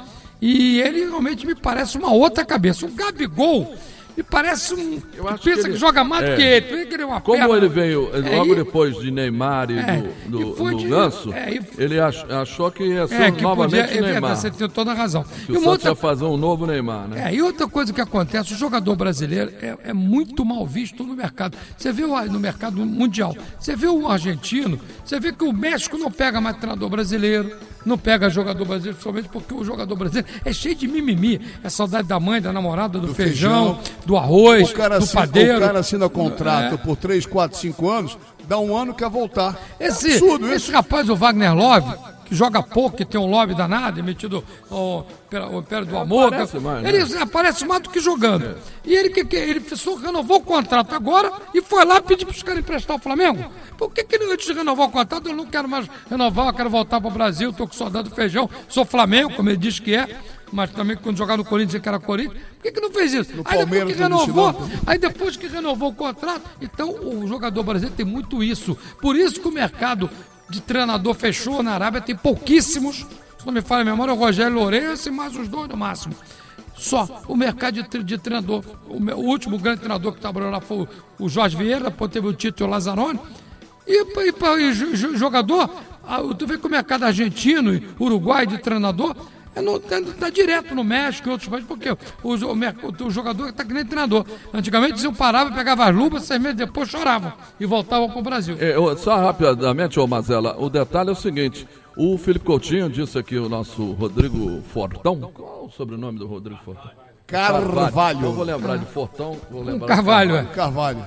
e ele realmente me parece uma outra cabeça. O Gabigol me parece um que pensa que, ele- joga mais do é. que ele, pensa que ele é uma Como perna- ele veio É, logo e- depois de Neymar e É, do, do, e foi do de- Ganso, é, e- ele ach- achou que ia ser É, que novamente podia, é Neymar. verdade, você tem toda a razão. Que E o uma Santos outra ia fazer um novo Neymar, né? É, e outra coisa que acontece, o jogador brasileiro é, é muito mal visto no mercado. Você vê o- no mercado mundial, você vê o argentino, você vê que o México não pega mais treinador brasileiro, não pega jogador brasileiro, somente porque o jogador brasileiro é cheio de mimimi. É saudade da mãe, da namorada, do, Do feijão, feijão. do arroz, O cara, do assina, padeiro. o cara assina contrato É. por três, quatro, cinco anos, dá um ano quer voltar. Esse, É absurdo isso. esse rapaz, o Wagner Love, que joga pouco, que tem um lobby danado, é metido o Império do Amor. aparece mais, né? Ele aparece mais do que jogando. E ele, que, que, ele só renovou o contrato agora e foi lá pedir para os caras emprestar o Flamengo. Por que, que ele, antes de renovar o contrato, eu não quero mais renovar, eu quero voltar para o Brasil, estou com saudade do feijão, sou Flamengo, como ele diz que é. Mas também quando jogava no Corinthians, ele que era Corinthians. Por que, que não fez isso? No Aí depois Palmeiras que não renovou, ensinou. aí depois que renovou o contrato, então o jogador brasileiro tem muito isso. Por isso que o mercado de treinador fechou na Arábia, tem pouquíssimos. Se não me falha a memória, o Rogério Lourenço e mais os dois no máximo. Só o mercado de, tre- de treinador. O, meu- o último grande treinador que trabalhou lá foi o, o Jorge Vieira, depois teve o Tito e o Lazzaroni. E, pa- e, pa- e jo- jo- jogador, ah, tu vê que o mercado argentino e uruguai de treinador é no, tá, tá direto no México e outros países, porque o, o, mer- o, o jogador está que nem treinador. Antigamente eles iam parar, pegava as luvas, seis meses depois choravam e voltavam para o Brasil. É, eu- só rapidamente, ô Mazela, o detalhe é o seguinte: o Felipe Coutinho disse aqui, o nosso Rodrigo Fortão. Qual o sobrenome do Rodrigo Fortão? Carvalho. Eu vou lembrar de Fortão. Vou lembrar de Carvalho, é. Carvalho.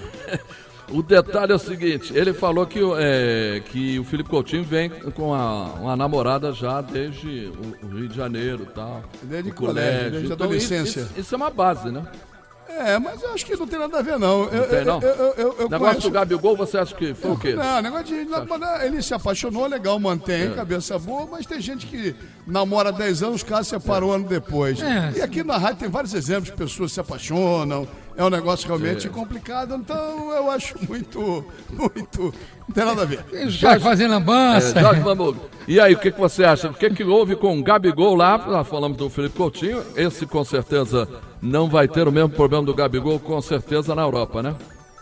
O detalhe é o seguinte: ele falou que, é, que o Felipe Coutinho vem com a, uma namorada já desde o, o Rio de Janeiro e tal. Desde o colégio, desde Então, adolescência. Isso, isso é uma base, né? É, mas eu acho que não tem nada a ver, não. Eu, Não tem, não? Eu, eu, eu, eu Negócio conheço- do Gabigol, você acha que foi o quê? Não, negócio de. mas Ele se apaixonou, legal, mantém, É. cabeça boa, mas tem gente que namora dez anos, casa separa um ano depois. É. E aqui na rádio tem vários exemplos de pessoas que se apaixonam. É um negócio realmente É. complicado, então eu acho muito, muito. Não tem nada a ver. Os caras fazem lambança. É, Jorge Mamuga. E aí, o que, que você acha? O que, que houve com o Gabigol lá? Nós falamos do Felipe Coutinho. Esse, com certeza, não vai ter o mesmo problema do Gabigol, com certeza, na Europa, né?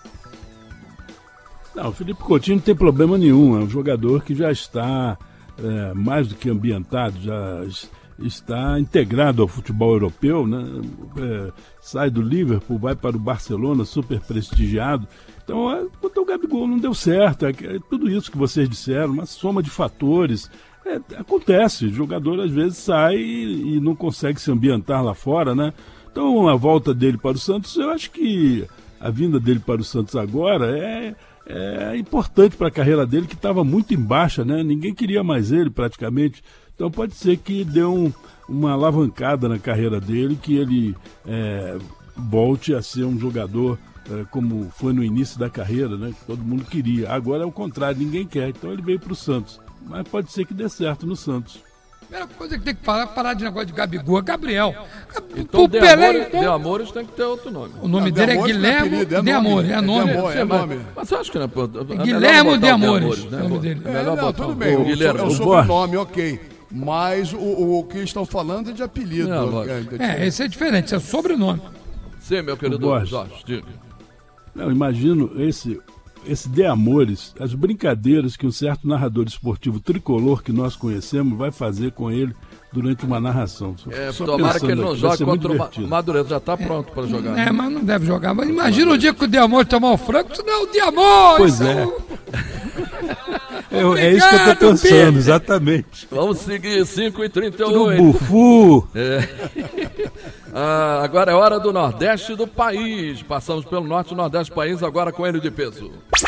Não, o Felipe Coutinho não tem problema nenhum. É um jogador que já está é, mais do que ambientado, já es- está integrado ao futebol europeu, né? É, sai do Liverpool, vai para o Barcelona, super prestigiado. Então, é, botou o Gabigol, não deu certo. É, é tudo isso que vocês disseram, uma soma de fatores. É, acontece, o jogador às vezes sai e, e não consegue se ambientar lá fora, né? Então, a volta dele para o Santos, eu acho que a vinda dele para o Santos agora é, é importante para a carreira dele, que estava muito em baixa, né? Ninguém queria mais ele praticamente. Então pode ser que dê um, uma alavancada na carreira dele, que ele é, volte a ser um jogador é, como foi no início da carreira, né? Que todo mundo queria. Agora é o contrário, ninguém quer. Então ele veio para o Santos. Mas pode ser que dê certo no Santos. A primeira coisa que tem que falar, parar de negócio de Gabigol, é Gabriel. Então, O de, Pelé, Amores, então- de Amores tem que ter outro nome. O nome Não, dele é De Amores não é Guilherme apelido, é de nome. Amores, é É de nome. Amor, é mas, nome. mas você acha que não é, pô, é melhor Guilherme botar de o Amores, né? o nome dele. É É, melhor não, botar tudo o- bem, o o, Guilherme. é o o sobrenome, ok. Mas o, o, o que estão falando é de apelido. Não, lógico. É, de- É, esse é diferente, é sobrenome. Sim, meu querido Borges. Jorge, diga. Não, imagino esse, esse De Amores, as brincadeiras que um certo narrador esportivo tricolor que nós conhecemos vai fazer com ele durante uma narração. Só- É, só tomara pensando que ele não aqui, vai jogue ser muito contra o Ma- divertido. Madureira, já está pronto para jogar. É, mas não deve jogar. Mas imagina o dia que o Diamante tomar o frango, isso não é o Diamante! Pois isso é. o- Eu, é isso que eu tô pensando, Pedro. Exatamente. Vamos seguir, cinco e trinta e oito. Bufu. É. Ah, agora é hora do Nordeste do país. Passamos pelo Norte e Nordeste do país, agora com ele de peso.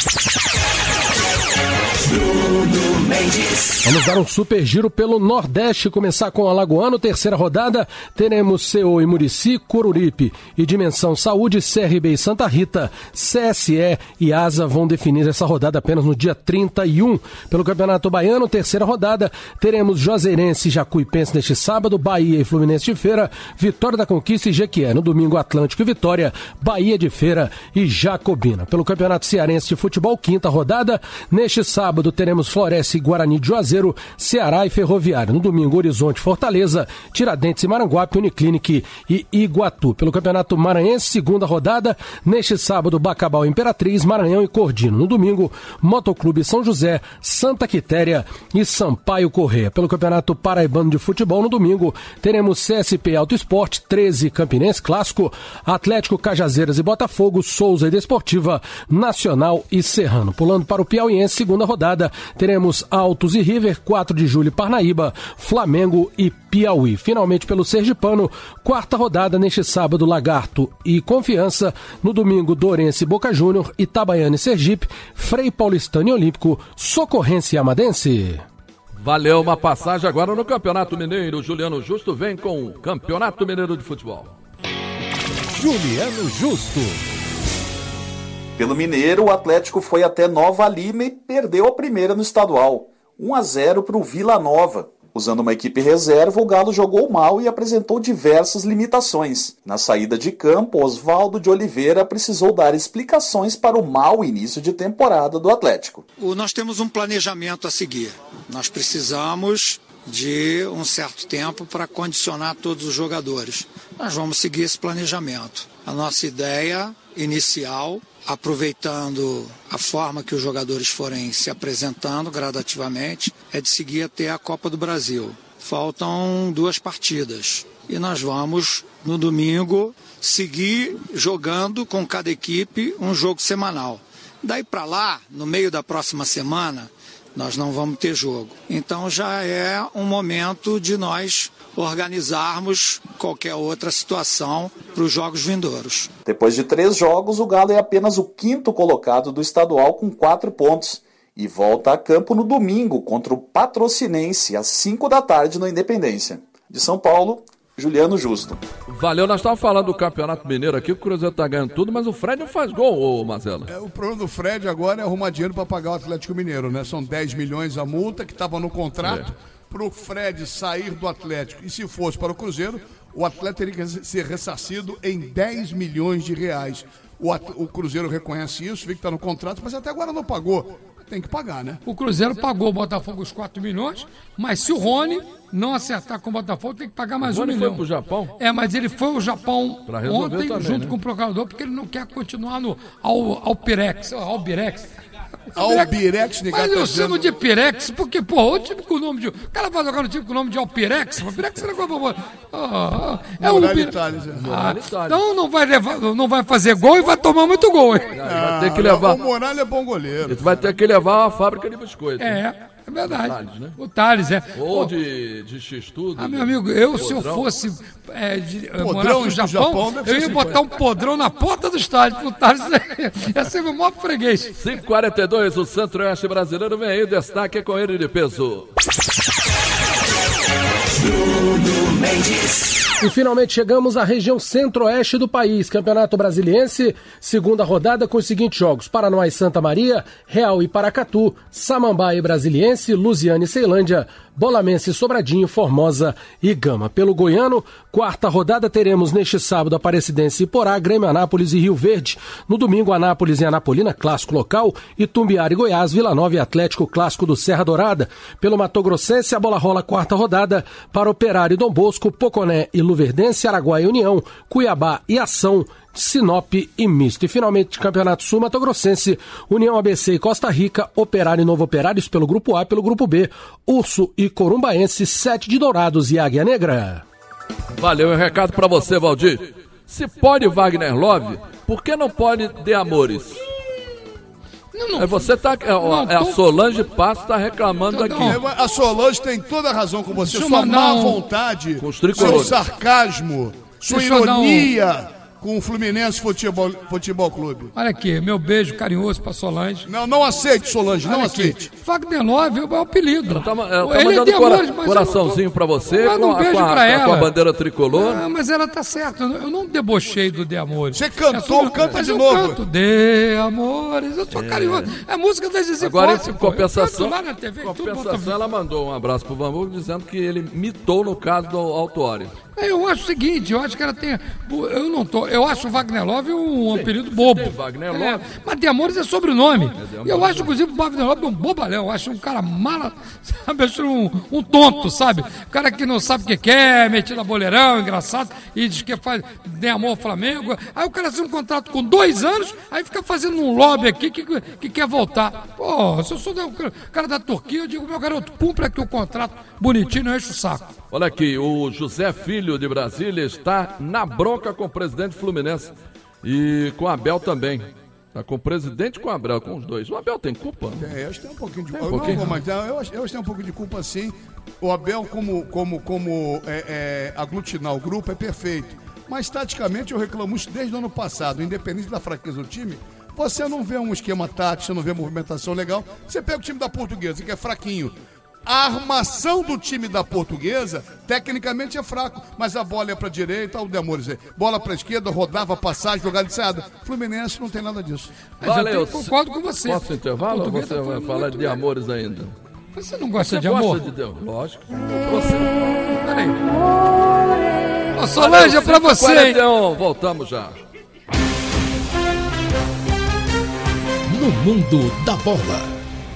Vamos dar um super giro pelo Nordeste, começar com Alagoano, terceira rodada, teremos C O e Murici, Coruripe e Dimensão Saúde, C R B e Santa Rita, C S E e Asa vão definir essa rodada apenas no dia trinta e um. Pelo Campeonato Baiano, terceira rodada, teremos Juazeirense e Jacuipense neste sábado, Bahia e Fluminense de Feira, Vitória da Conquista e Jequié. No domingo, Atlântico e Vitória, Bahia de Feira e Jacobina. Pelo Campeonato Cearense de Futebol, quinta rodada, neste sábado teremos Floresta e Guarani de Juazeiro, Ceará e Ferroviário. No domingo, Horizonte, Fortaleza, Tiradentes e Maranguape, Uniclinic e Iguatu. Pelo Campeonato Maranhense, segunda rodada, neste sábado, Bacabal e Imperatriz, Maranhão e Cordino. No domingo, Motoclube São José, Santa Quitéria e Sampaio Corrêa. Pelo Campeonato Paraibano de Futebol, no domingo, teremos C S P Alto Esporte, treze Campinense Clássico, Atlético Cajazeiras e Botafogo, Souza e Desportiva, Nacional e Serrano. Pulando para o Piauiense, segunda rodada, teremos Altos e River, quatro de julho Parnaíba, Flamengo e Piauí. Finalmente pelo Sergipano, quarta rodada neste sábado, Lagarto e Confiança, no domingo Dourense e Boca Júnior, Itabaiana e Sergipe, Frei Paulistano e Olímpico, Socorrense e Amadense. Valeu, uma passagem agora no Campeonato Mineiro. Juliano Justo vem com o Campeonato Mineiro de Futebol. Juliano Justo. Pelo Mineiro, o Atlético foi até Nova Lima e perdeu a primeira no estadual. um a zero para o Vila Nova. Usando uma equipe reserva, o Galo jogou mal e apresentou diversas limitações. Na saída de campo, Oswaldo de Oliveira precisou dar explicações para o mau início de temporada do Atlético. Nós temos um planejamento a seguir. Nós precisamos de um certo tempo para condicionar todos os jogadores. Nós vamos seguir esse planejamento. A nossa ideia inicial, aproveitando a forma que os jogadores forem se apresentando gradativamente, é de seguir até a Copa do Brasil. Faltam duas partidas e nós vamos, no domingo, seguir jogando com cada equipe um jogo semanal. Daí para lá, no meio da próxima semana, nós não vamos ter jogo. Então já é um momento de nós organizarmos qualquer outra situação para os jogos vindouros. Depois de três jogos, o Galo é apenas o quinto colocado do estadual com quatro pontos e volta a campo no domingo contra o Patrocinense às cinco da tarde no Independência. De São Paulo, Juliano Justo. Valeu, nós estávamos falando do Campeonato Mineiro aqui, o Cruzeiro está ganhando tudo, mas o Fred não faz gol, ô Marcelo. É, o problema do Fred agora é arrumar dinheiro para pagar o Atlético Mineiro, né? São dez milhões a multa que estava no contrato. É. Para o Fred sair do Atlético, e se fosse para o Cruzeiro, o Atlético teria que ser ressarcido em dez milhões de reais. O, o Cruzeiro reconhece isso, vê que está no contrato, mas até agora não pagou. Tem que pagar, né? O Cruzeiro pagou o Botafogo os quatro milhões, mas se o Rony não acertar com o Botafogo, tem que pagar mais o um Rony milhão. Foi pro Japão? É, mas ele foi ao Japão ontem, também, junto né? com o procurador, porque ele não quer continuar no Al, Alpirex, Albirex. Albirex, mas eu chamo de Pirex, porque, pô, o time com o nome de... O cara vai jogar no time com o nome de Alpirex, o Pirex é negócio... Ah, é um Pire... ah, então não vai, levar, não vai fazer gol e vai tomar muito gol, hein? Ah, vai ter que levar... O Morales é bom goleiro. Ele vai ter que levar uma fábrica de biscoito. É, é verdade. O Thales, né? O Thales, é. Ou de, de X-Tudo. Ah, meu amigo, eu, podrão. se eu fosse é, de, podrão morar no Japão, Japão eu ia botar um podrão na porta do estádio pro Thales. Ia ser meu maior freguês. cinco e quarenta e dois, o Centro-Oeste brasileiro vem aí, o destaque é com ele de peso. Bruno Mendes. E finalmente chegamos à região centro-oeste do país. Campeonato Brasiliense, segunda rodada com os seguintes jogos: Paranoá e Santa Maria, Real e Paracatu, Samambaia e Brasiliense, Lusiana e Ceilândia, Bolamense, Sobradinho, Formosa e Gama. Pelo Goiano, quarta rodada teremos neste sábado Aparecidense e Porá, Grêmio Anápolis e Rio Verde. No domingo, Anápolis e Anapolina, clássico local, Itumbiara e Goiás, Vila Nova e Atlético, clássico do Serra Dourada. Pelo Mato Grossense, a bola rola quarta rodada para Operário e Dom Bosco, Poconé e Luverdense, Araguaia e União, Cuiabá e Ação, Sinop e Misto. E finalmente, Campeonato Sul Mato Grossense, União A B C e Costa Rica, Operário e Novo Operários pelo Grupo A, pelo Grupo B, Urso e Corumbaense, Sete de Dourados e Águia Negra. Valeu, um recado pra você, Valdir. Se pode Wagner Love, por que não pode De Amores? Não, não. É você tá. É, não, é a Solange Passo está reclamando aqui. É, a Solange tem toda a razão com você. Sua má vontade, seu sarcasmo, sua Deixa ironia com o Fluminense Futebol, Futebol Clube. Olha aqui, meu beijo carinhoso pra Solange. Não, não aceite, Solange, não Olha aceite. Aqui, Wagner Love é o apelido. Tá, ela tá Ele mandando é de cora, amor, coraçãozinho pra você, Manda com, um beijo com, a, pra ela. com a bandeira tricolor. Ah, mas ela tá certa, eu não debochei do De Amores. Você cantou, é canta mas de eu novo. Canto De Amores, eu sou é. carinhoso. É música da Zizi Agora, Posse, em compensação, lá na T V, compensação ela mandou um abraço pro Vanburgo dizendo que ele mitou no caso do Autuori. Eu acho o seguinte, eu acho que ela tem. Eu não tô. Eu acho o Wagner Love um Sim, apelido bobo. Wagner Love. É, mas De Amores é sobrenome. E eu acho, inclusive, o Wagner Love um bobalhão. Eu acho um cara mala, sabe? Eu acho um, um tonto, sabe? O cara que não sabe o que quer, metido a boleirão, engraçado, e diz que faz De Amor ao Flamengo. Aí o cara tem um contrato com dois anos, aí fica fazendo um lobby aqui que, que quer voltar. Pô, se eu sou o cara da Turquia, eu digo, meu garoto, cumpre aqui o contrato bonitinho, não enche o saco. Olha aqui, o José Filho de Brasília está na bronca com o presidente Fluminense e com o Abel também. Está com o presidente e com o Abel, com os dois. O Abel tem culpa? É, eu acho que tem um pouquinho de culpa. Um pouquinho? Não, mas eu acho, eu acho que tem um pouco de culpa sim. O Abel, como, como, como é, é, aglutinar o grupo, é perfeito. Mas, taticamente, eu reclamo isso desde o ano passado. Independente da fraqueza do time, você não vê um esquema tático, você não vê movimentação legal. Você pega o time da Portuguesa, que é fraquinho. A armação do time da Portuguesa, tecnicamente, é fraco, mas a bola é pra direita, o De Amores, bola pra esquerda, rodava, passagem, jogada ensaiada. Fluminense não tem nada disso. Mas Valeu, eu concordo com você. Posso intervalo ou você vai falar de Amores ainda? Você não gosta você de gosta amor? De Deus? Lógico. Você. Peraí. Ô, Solange, é pra você, quarenta e um, voltamos já. No mundo da bola.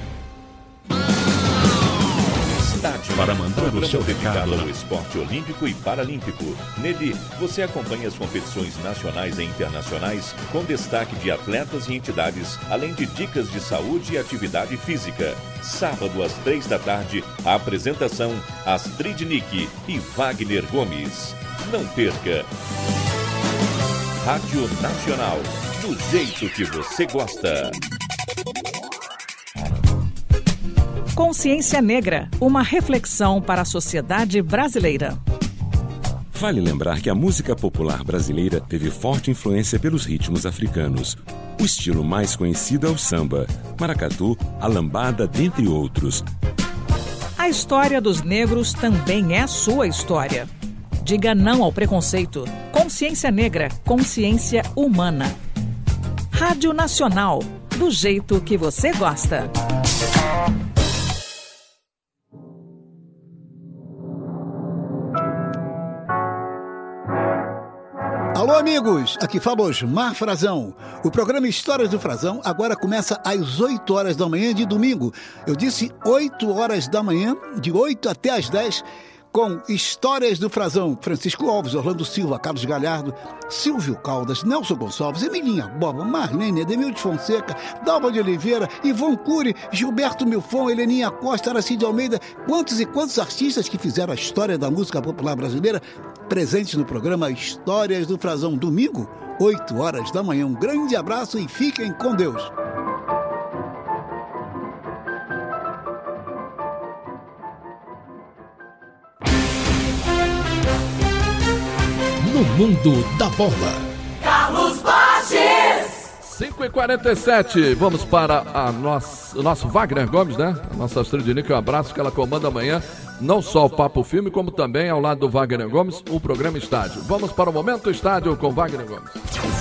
Para mandar o seu recado ao esporte olímpico e paralímpico. Nele, você acompanha as competições nacionais e internacionais com destaque de atletas e entidades, além de dicas de saúde e atividade física. Sábado às três da tarde, a apresentação Astrid Nick e Wagner Gomes. Não perca. Rádio Nacional, do jeito que você gosta. Consciência Negra, uma reflexão para a sociedade brasileira. Vale lembrar que a música popular brasileira teve forte influência pelos ritmos africanos. O estilo mais conhecido é o samba, maracatu, a lambada, dentre outros. A história dos negros também é a sua história. Diga não ao preconceito. Consciência Negra, consciência humana. Rádio Nacional, do jeito que você gosta. Alô, amigos! Aqui fala Osmar Frazão. O programa Histórias do Frazão agora começa às oito horas da manhã de domingo. Eu disse oito horas da manhã, de oito até às dez, com Histórias do Frazão. Francisco Alves, Orlando Silva, Carlos Galhardo, Silvio Caldas, Nelson Gonçalves, Emilinha Boba, Marlene, Edemilde Fonseca, Dalva de Oliveira, Ivon Cury, Gilberto Milfon, Heleninha Costa, Aracide Almeida. Quantos e quantos artistas que fizeram a história da música popular brasileira presentes no programa Histórias do Frazão. Domingo, oito horas da manhã. Um grande abraço e fiquem com Deus. No mundo da bola. Carlos Baches. cinco e quarenta e sete, vamos para a nossa, o nosso Wagner Gomes, né? A nossa Astrid Nick, um abraço que ela comanda amanhã, não só o Papo Filme, como também ao lado do Wagner Gomes, o programa Estádio. Vamos para o Momento Estádio com Wagner Gomes.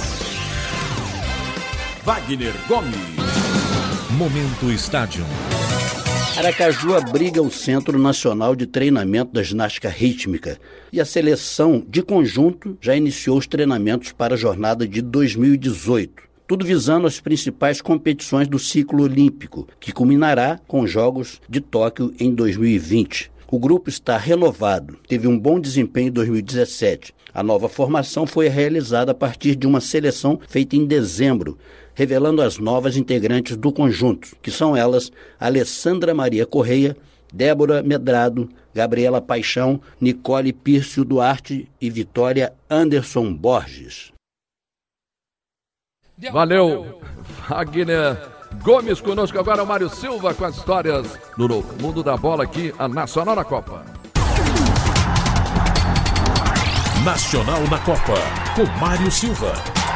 Wagner Gomes. Momento Estádio. Aracaju abriga o Centro Nacional de Treinamento da Ginástica Rítmica e a seleção de conjunto já iniciou os treinamentos para a jornada de dois mil e dezoito. Tudo visando as principais competições do ciclo olímpico, que culminará com os Jogos de Tóquio em dois mil e vinte. O grupo está renovado, teve um bom desempenho em dois mil e dezessete. A nova formação foi realizada a partir de uma seleção feita em dezembro, revelando as novas integrantes do conjunto, que são elas Alessandra Maria Correia, Débora Medrado, Gabriela Paixão, Nicole Pírcio Duarte e Vitória Anderson Borges. Valeu, Wagner Gomes conosco agora, o Mário Silva com as histórias do novo mundo da bola aqui, a Nacional na Copa. Nacional na Copa, com Mário Silva.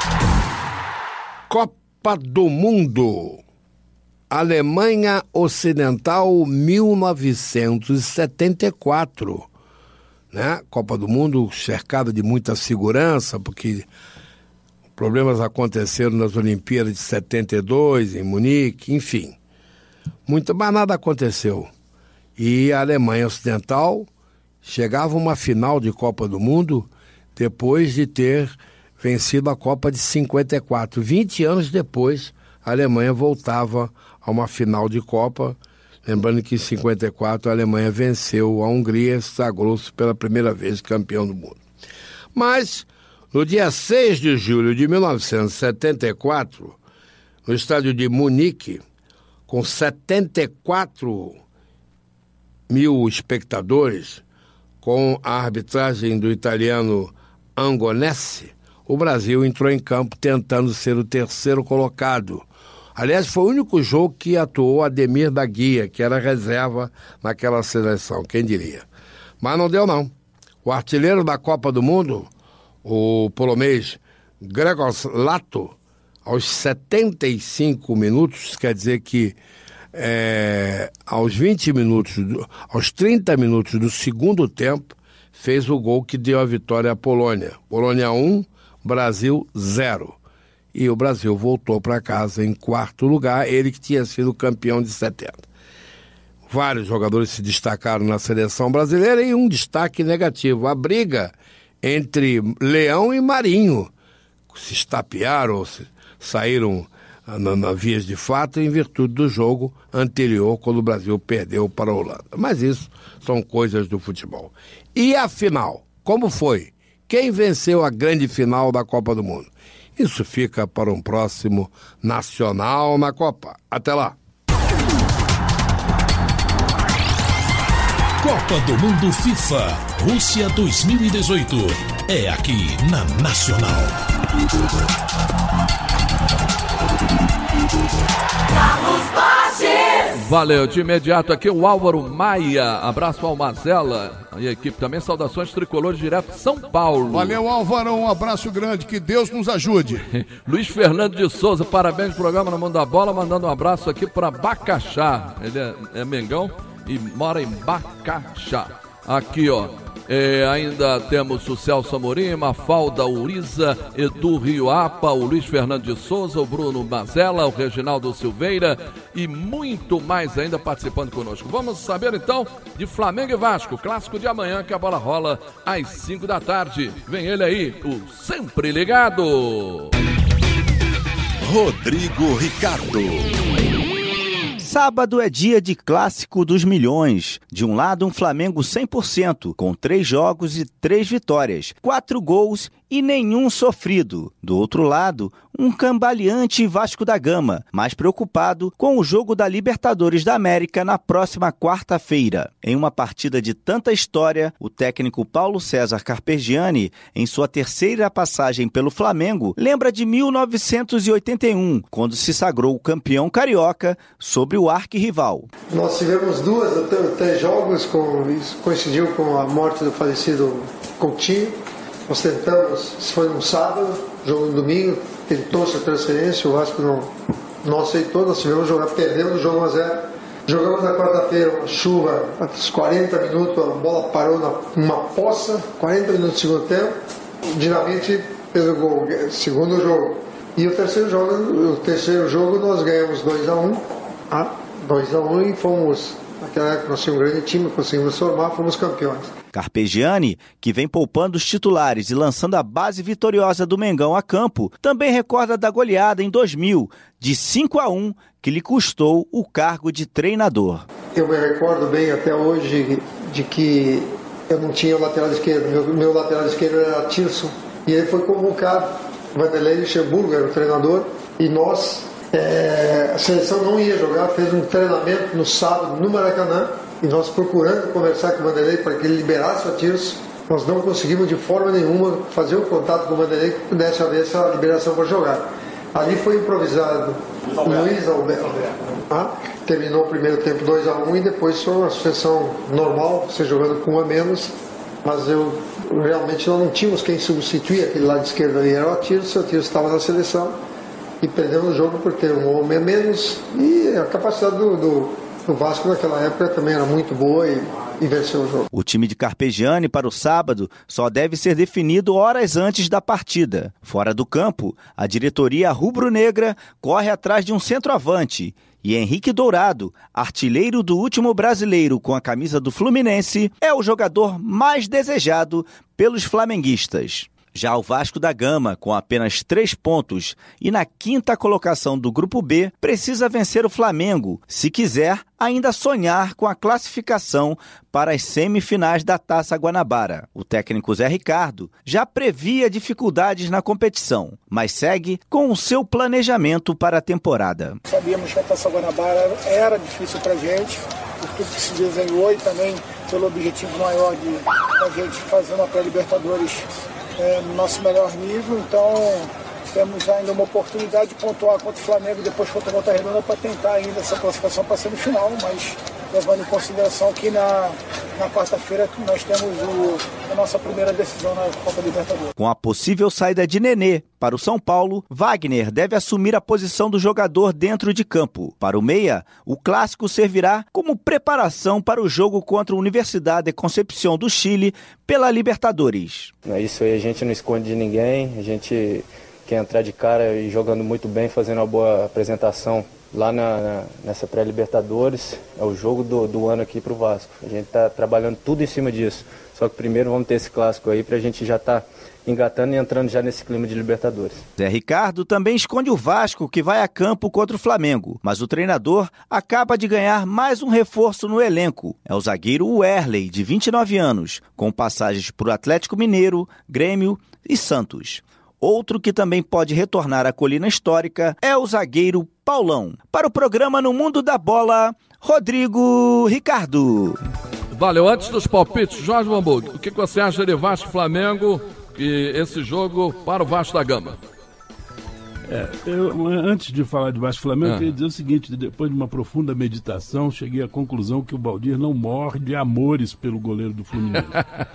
Copa do Mundo. Alemanha Ocidental, mil novecentos e setenta e quatro. Né? Copa do Mundo cercada de muita segurança, porque problemas aconteceram nas Olimpíadas de setenta e dois, em Munique, enfim. Muito, mas nada aconteceu. E a Alemanha Ocidental chegava a uma final de Copa do Mundo depois de ter vencido a Copa de cinquenta e quatro. vinte anos depois, a Alemanha voltava a uma final de Copa. Lembrando que em cinquenta e quatro a Alemanha venceu a Hungria e sagrou-se pela primeira vez campeão do mundo. Mas, no dia seis de julho de mil novecentos e setenta e quatro, no estádio de Munique, com setenta e quatro mil espectadores, com a arbitragem do italiano Angonese, o Brasil entrou em campo tentando ser o terceiro colocado. Aliás, foi o único jogo que atuou Ademir da Guia, que era reserva naquela seleção, quem diria. Mas não deu, não. O artilheiro da Copa do Mundo, o polonês Gregor Lato, aos setenta e cinco minutos, quer dizer que é, aos vinte minutos, aos trinta minutos do segundo tempo, fez o gol que deu a vitória à Polônia. Polônia um, Brasil zero. E o Brasil voltou para casa em quarto lugar, ele que tinha sido campeão de setenta. Vários jogadores se destacaram na seleção brasileira e um destaque negativo, a briga entre Leão e Marinho. Se estapearam, se saíram na, na vias de fato em virtude do jogo anterior, quando o Brasil perdeu para a Holanda. Mas isso são coisas do futebol. E a final, como foi? Quem venceu a grande final da Copa do Mundo? Isso fica para um próximo Nacional na Copa. Até lá! Copa do Mundo FIFA Rússia dois mil e dezoito. É aqui na Nacional. Carlos Baches. Valeu, de imediato aqui o Álvaro Maia. Abraço ao Mazela e a equipe também. Saudações tricolores direto de São Paulo. Valeu, Álvaro. Um abraço grande. Que Deus nos ajude. Luiz Fernando de Souza, parabéns pro programa No Mundo da Bola. Mandando um abraço aqui para Bacaxá. Ele é, é Mengão e mora em Bacaxá. Aqui, ó. É, ainda temos o Celso Amorim, Mafalda Uriza, Edu Rioapa, o Luiz Fernando de Souza, o Bruno Mazella, o Reginaldo Silveira e muito mais ainda participando conosco. Vamos saber então de Flamengo e Vasco, clássico de amanhã, que a bola rola às cinco da tarde. Vem ele aí, o Sempre Ligado. Rodrigo Ricardo. Sábado é dia de clássico dos milhões. De um lado, um Flamengo cem por cento, com três jogos e três vitórias, quatro gols e nenhum sofrido. Do outro lado, um cambaleante Vasco da Gama, mais preocupado com o jogo da Libertadores da América na próxima quarta-feira. Em uma partida de tanta história, o técnico Paulo César Carpegiani, em sua terceira passagem pelo Flamengo, lembra de mil novecentos e oitenta e um, quando se sagrou campeão carioca sobre o arquirrival. Nós tivemos duas ou três jogos, com, isso coincidiu com a morte do falecido Coutinho. Nós tentamos, isso foi um sábado, jogo no domingo, tentou essa transferência, o Vasco não, não aceitou, nós tivemos jogar, perdemos o jogo um a zero. Jogamos na quarta-feira, uma chuva, uns quarenta minutos, a bola parou numa poça, quarenta minutos do segundo tempo, o Dinamite fez o gol, segundo jogo. E o terceiro jogo, o terceiro jogo nós ganhamos dois a um, ah, dois a um e fomos, naquela época nós tínhamos um grande time, conseguimos formar, fomos campeões. Carpegiani, que vem poupando os titulares e lançando a base vitoriosa do Mengão a campo, também recorda da goleada em dois mil, de cinco a um, que lhe custou o cargo de treinador. Eu me recordo bem até hoje de que eu não tinha o lateral esquerdo, meu, meu lateral esquerdo era Tirson, e ele foi convocado. Vanderlei Luxemburgo era o treinador, e nós, é, a seleção não ia jogar, fez um treinamento no sábado no Maracanã, e nós procurando conversar com o Vanderlei para que ele liberasse o Tirso, nós não conseguimos de forma nenhuma fazer o contato com o Vanderlei que pudesse haver essa liberação para jogar. Ali foi improvisado. Luiz Alberto. Ah, terminou o primeiro tempo dois a um e depois foi uma sucessão normal, você jogando com um a menos. Mas eu realmente nós não tínhamos quem substituir aquele lado esquerdo ali. Era o Tirso, o Tirso estava na seleção e perdemos o jogo por ter um homem a menos. E a capacidade do, do, do Vasco naquela época também era muito boa e, e venceu o jogo. O time de Carpegiani para o sábado só deve ser definido horas antes da partida. Fora do campo, a diretoria rubro-negra corre atrás de um centroavante. E Henrique Dourado, artilheiro do último brasileiro com a camisa do Fluminense, é o jogador mais desejado pelos flamenguistas. Já o Vasco da Gama, com apenas três pontos e na quinta colocação do Grupo B, precisa vencer o Flamengo, se quiser ainda sonhar com a classificação para as semifinais da Taça Guanabara. O técnico Zé Ricardo já previa dificuldades na competição, mas segue com o seu planejamento para a temporada. Sabíamos que a Taça Guanabara era difícil para a gente, por tudo que se desenhou e também pelo objetivo maior de a gente fazer uma pré-Libertadores É, no nosso melhor nível, então temos ainda uma oportunidade de pontuar contra o Flamengo e depois contra a Volta Redonda para tentar ainda essa classificação para a semifinal, mas levando em consideração que na, na quarta-feira nós temos o, a nossa primeira decisão na Copa Libertadores. Com a possível saída de Nenê para o São Paulo, Wagner deve assumir a posição do jogador dentro de campo. Para o meia, o clássico servirá como preparação para o jogo contra a Universidade de Concepción do Chile pela Libertadores. Isso aí a gente não esconde de ninguém, a gente quer entrar de cara e jogando muito bem, fazendo uma boa apresentação lá na, na, nessa pré-Libertadores. É o jogo do, do ano aqui para o Vasco. A gente está trabalhando tudo em cima disso. Só que primeiro vamos ter esse clássico aí para a gente já estar tá engatando e entrando já nesse clima de Libertadores. Zé Ricardo também esconde o Vasco, que vai a campo contra o Flamengo. Mas o treinador acaba de ganhar mais um reforço no elenco. É o zagueiro Werley, de vinte e nove anos, com passagens por Atlético Mineiro, Grêmio e Santos. Outro que também pode retornar à colina histórica é o zagueiro Paulão. Para o programa No Mundo da Bola, Rodrigo Ricardo. Valeu, antes dos palpites, Jorge Bamburg, o que você acha de Vasco e Flamengo e esse jogo para o Vasco da Gama? É, eu, antes de falar de Vasco e Flamengo, Ah. eu queria dizer o seguinte: depois de uma profunda meditação, cheguei à conclusão que o Baldir não morre de amores pelo goleiro do Fluminense.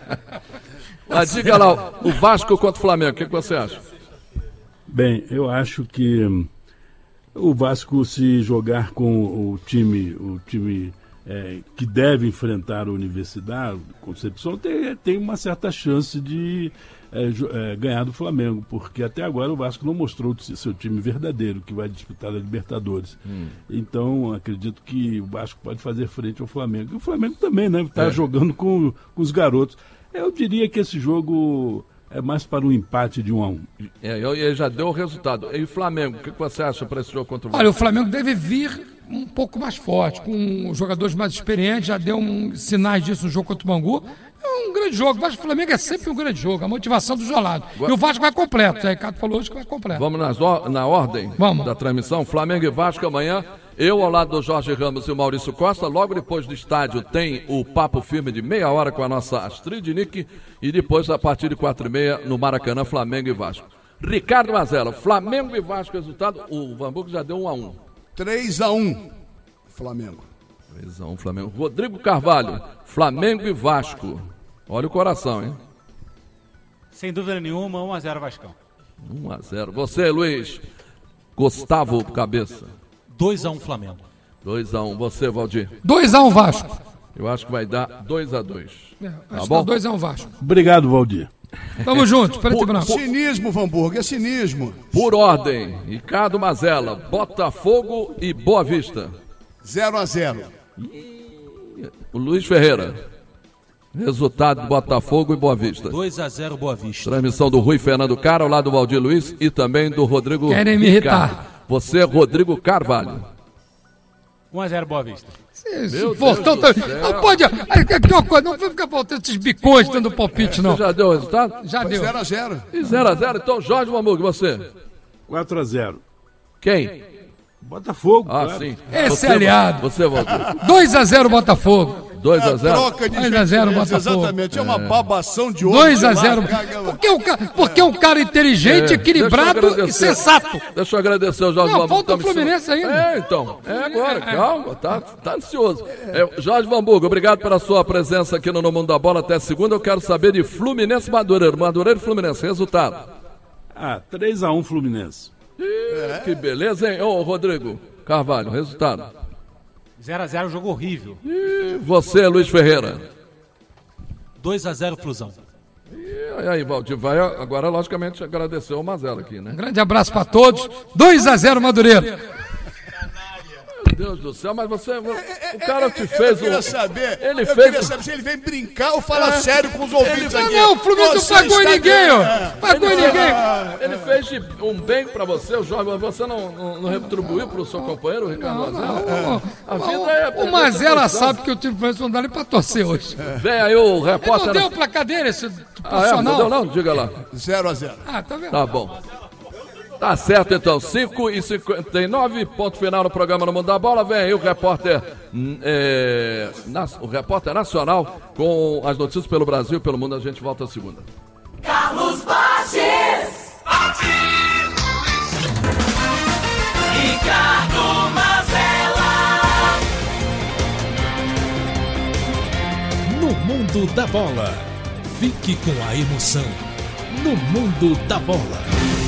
Mas diga lá, o Vasco contra o Flamengo, o que você acha? Bem, eu acho que hum, o Vasco, se jogar com o time, o time é, que deve enfrentar a Universidade, Concepción, tem, tem uma certa chance de é, jo- é, ganhar do Flamengo, porque até agora o Vasco não mostrou o seu time verdadeiro, que vai disputar a Libertadores. Hum. Então, acredito que o Vasco pode fazer frente ao Flamengo. E o Flamengo também, né? Está É. jogando com, com os garotos. Eu diria que esse jogo é mais para um empate de um a um. É, eu- ele já deu o resultado. E o Flamengo, o que você acha para esse jogo contra o Vasco? Olha, o Flamengo deve vir um pouco mais forte, com jogadores mais experientes, já deu um, sinais disso no jogo contra o Bangu. É um grande jogo. O Vasco e o Flamengo é sempre um grande jogo, a motivação dos lados. E o Vasco vai completo, o Zé Ricardo falou hoje que vai completo. Vamos nas or- na ordem Vamos. da transmissão. Flamengo e Vasco amanhã. Eu ao lado do Jorge Ramos e o Maurício Costa. Logo depois do estádio tem o Papo Firme de meia hora com a nossa Astrid Nick. E depois, a partir de quatro e meia, no Maracanã, Flamengo e Vasco. Ricardo Mazella, Flamengo e Vasco, resultado. O Vanburgo já deu um a um. três a um, Flamengo. três a um, Flamengo. Rodrigo Carvalho, Flamengo e Vasco. Olha o coração, hein? Sem dúvida nenhuma, um a zero Vascão. um a zero. Você, Luiz. Gustavo Cabeça. dois a um Flamengo. dois a um. Você, Valdir. dois a um Vasco. Eu acho que vai dar dois a dois. É, Tá acho que bom? dá dois a um Vasco. Obrigado, Valdir. Tamo junto, preto e branco. Cinismo, Vanburgo, é cinismo. Por ordem, Ricardo Mazella, Botafogo e Boa Vista. zero a zero. O Luiz Ferreira. Resultado do Botafogo e Boa Vista. dois a zero Boa Vista. Transmissão do Rui Fernando Cara, ao lado do Valdir Luiz e também do Rodrigo Querem me Ricardo. irritar. Você, Rodrigo Carvalho. um a zero Boa Vista. Se Meu voltou, Deus do tá- céu. não pode. Aí, que- que uma coisa, não vai ficar faltando esses bicões dando palpite, não. Você já deu o resultado? Já deu. zero a zero. E zero a zero, então Jorge Mamug, você. quatro a zero. Quem? Botafogo. Ah, claro. sim. Esse Você, aliado. Você, Valdir. dois a zero Botafogo. dois a zero. Troca de dois a zero, gentileza, Botafogo. Exatamente, é uma babação de ouro. dois a zero. Porque é um cara, porque é um cara inteligente, É, equilibrado deixa eu e agradecer. sensato. Deixa eu agradecer ao Jorge Não, Bambu. falta o tá me Fluminense ensinando. ainda. É, então. É agora, calma, tá, tá ansioso. É, Jorge Bambuga, obrigado pela sua presença aqui no No Mundo da Bola. Até segunda, eu quero saber de Fluminense Madureira. Madureira e Fluminense, resultado. Ah, três a um Fluminense. Ih, que beleza, hein? Ô, Rodrigo Carvalho, resultado. zero a zero, jogo horrível. E você, Luiz Ferreira. dois a zero, Flusão. E aí, Valdir, vai agora, logicamente, agradecer o Mazela aqui, né? Grande abraço pra todos. dois a zero, Madureira. Meu Deus do céu, mas você. O cara te fez Eu queria um. saber, Ele eu fez. queria saber se ele vem brincar ou falar É. sério com os ouvintes Ele- aqui. Não, o Fluminense não Você pagou está ninguém, ganhando. ó. Pagou Ele, ninguém. ele fez de um bem pra você, o Jorge, mas você não, não, não retribuiu pro seu companheiro, o Ricardo Mazela? A vida é. O Mazela sabe que eu tive que mandar ele pra torcer hoje. Vem aí o Ele repórter. não deu o placar dele, esse Ah, é? profissional. Não deu, não? Diga lá. zero a zero. Ah, tá vendo? Tá bom. Tá certo, então. cinco e cinquenta e nove, ponto final no programa No Mundo da Bola. Vem aí o repórter, hum, é, nas- o repórter nacional com as notícias pelo Brasil e pelo mundo. A gente volta a segunda. Carlos Bages. Ricardo Mazella. No Mundo da Bola. Fique com a emoção. No Mundo da Bola.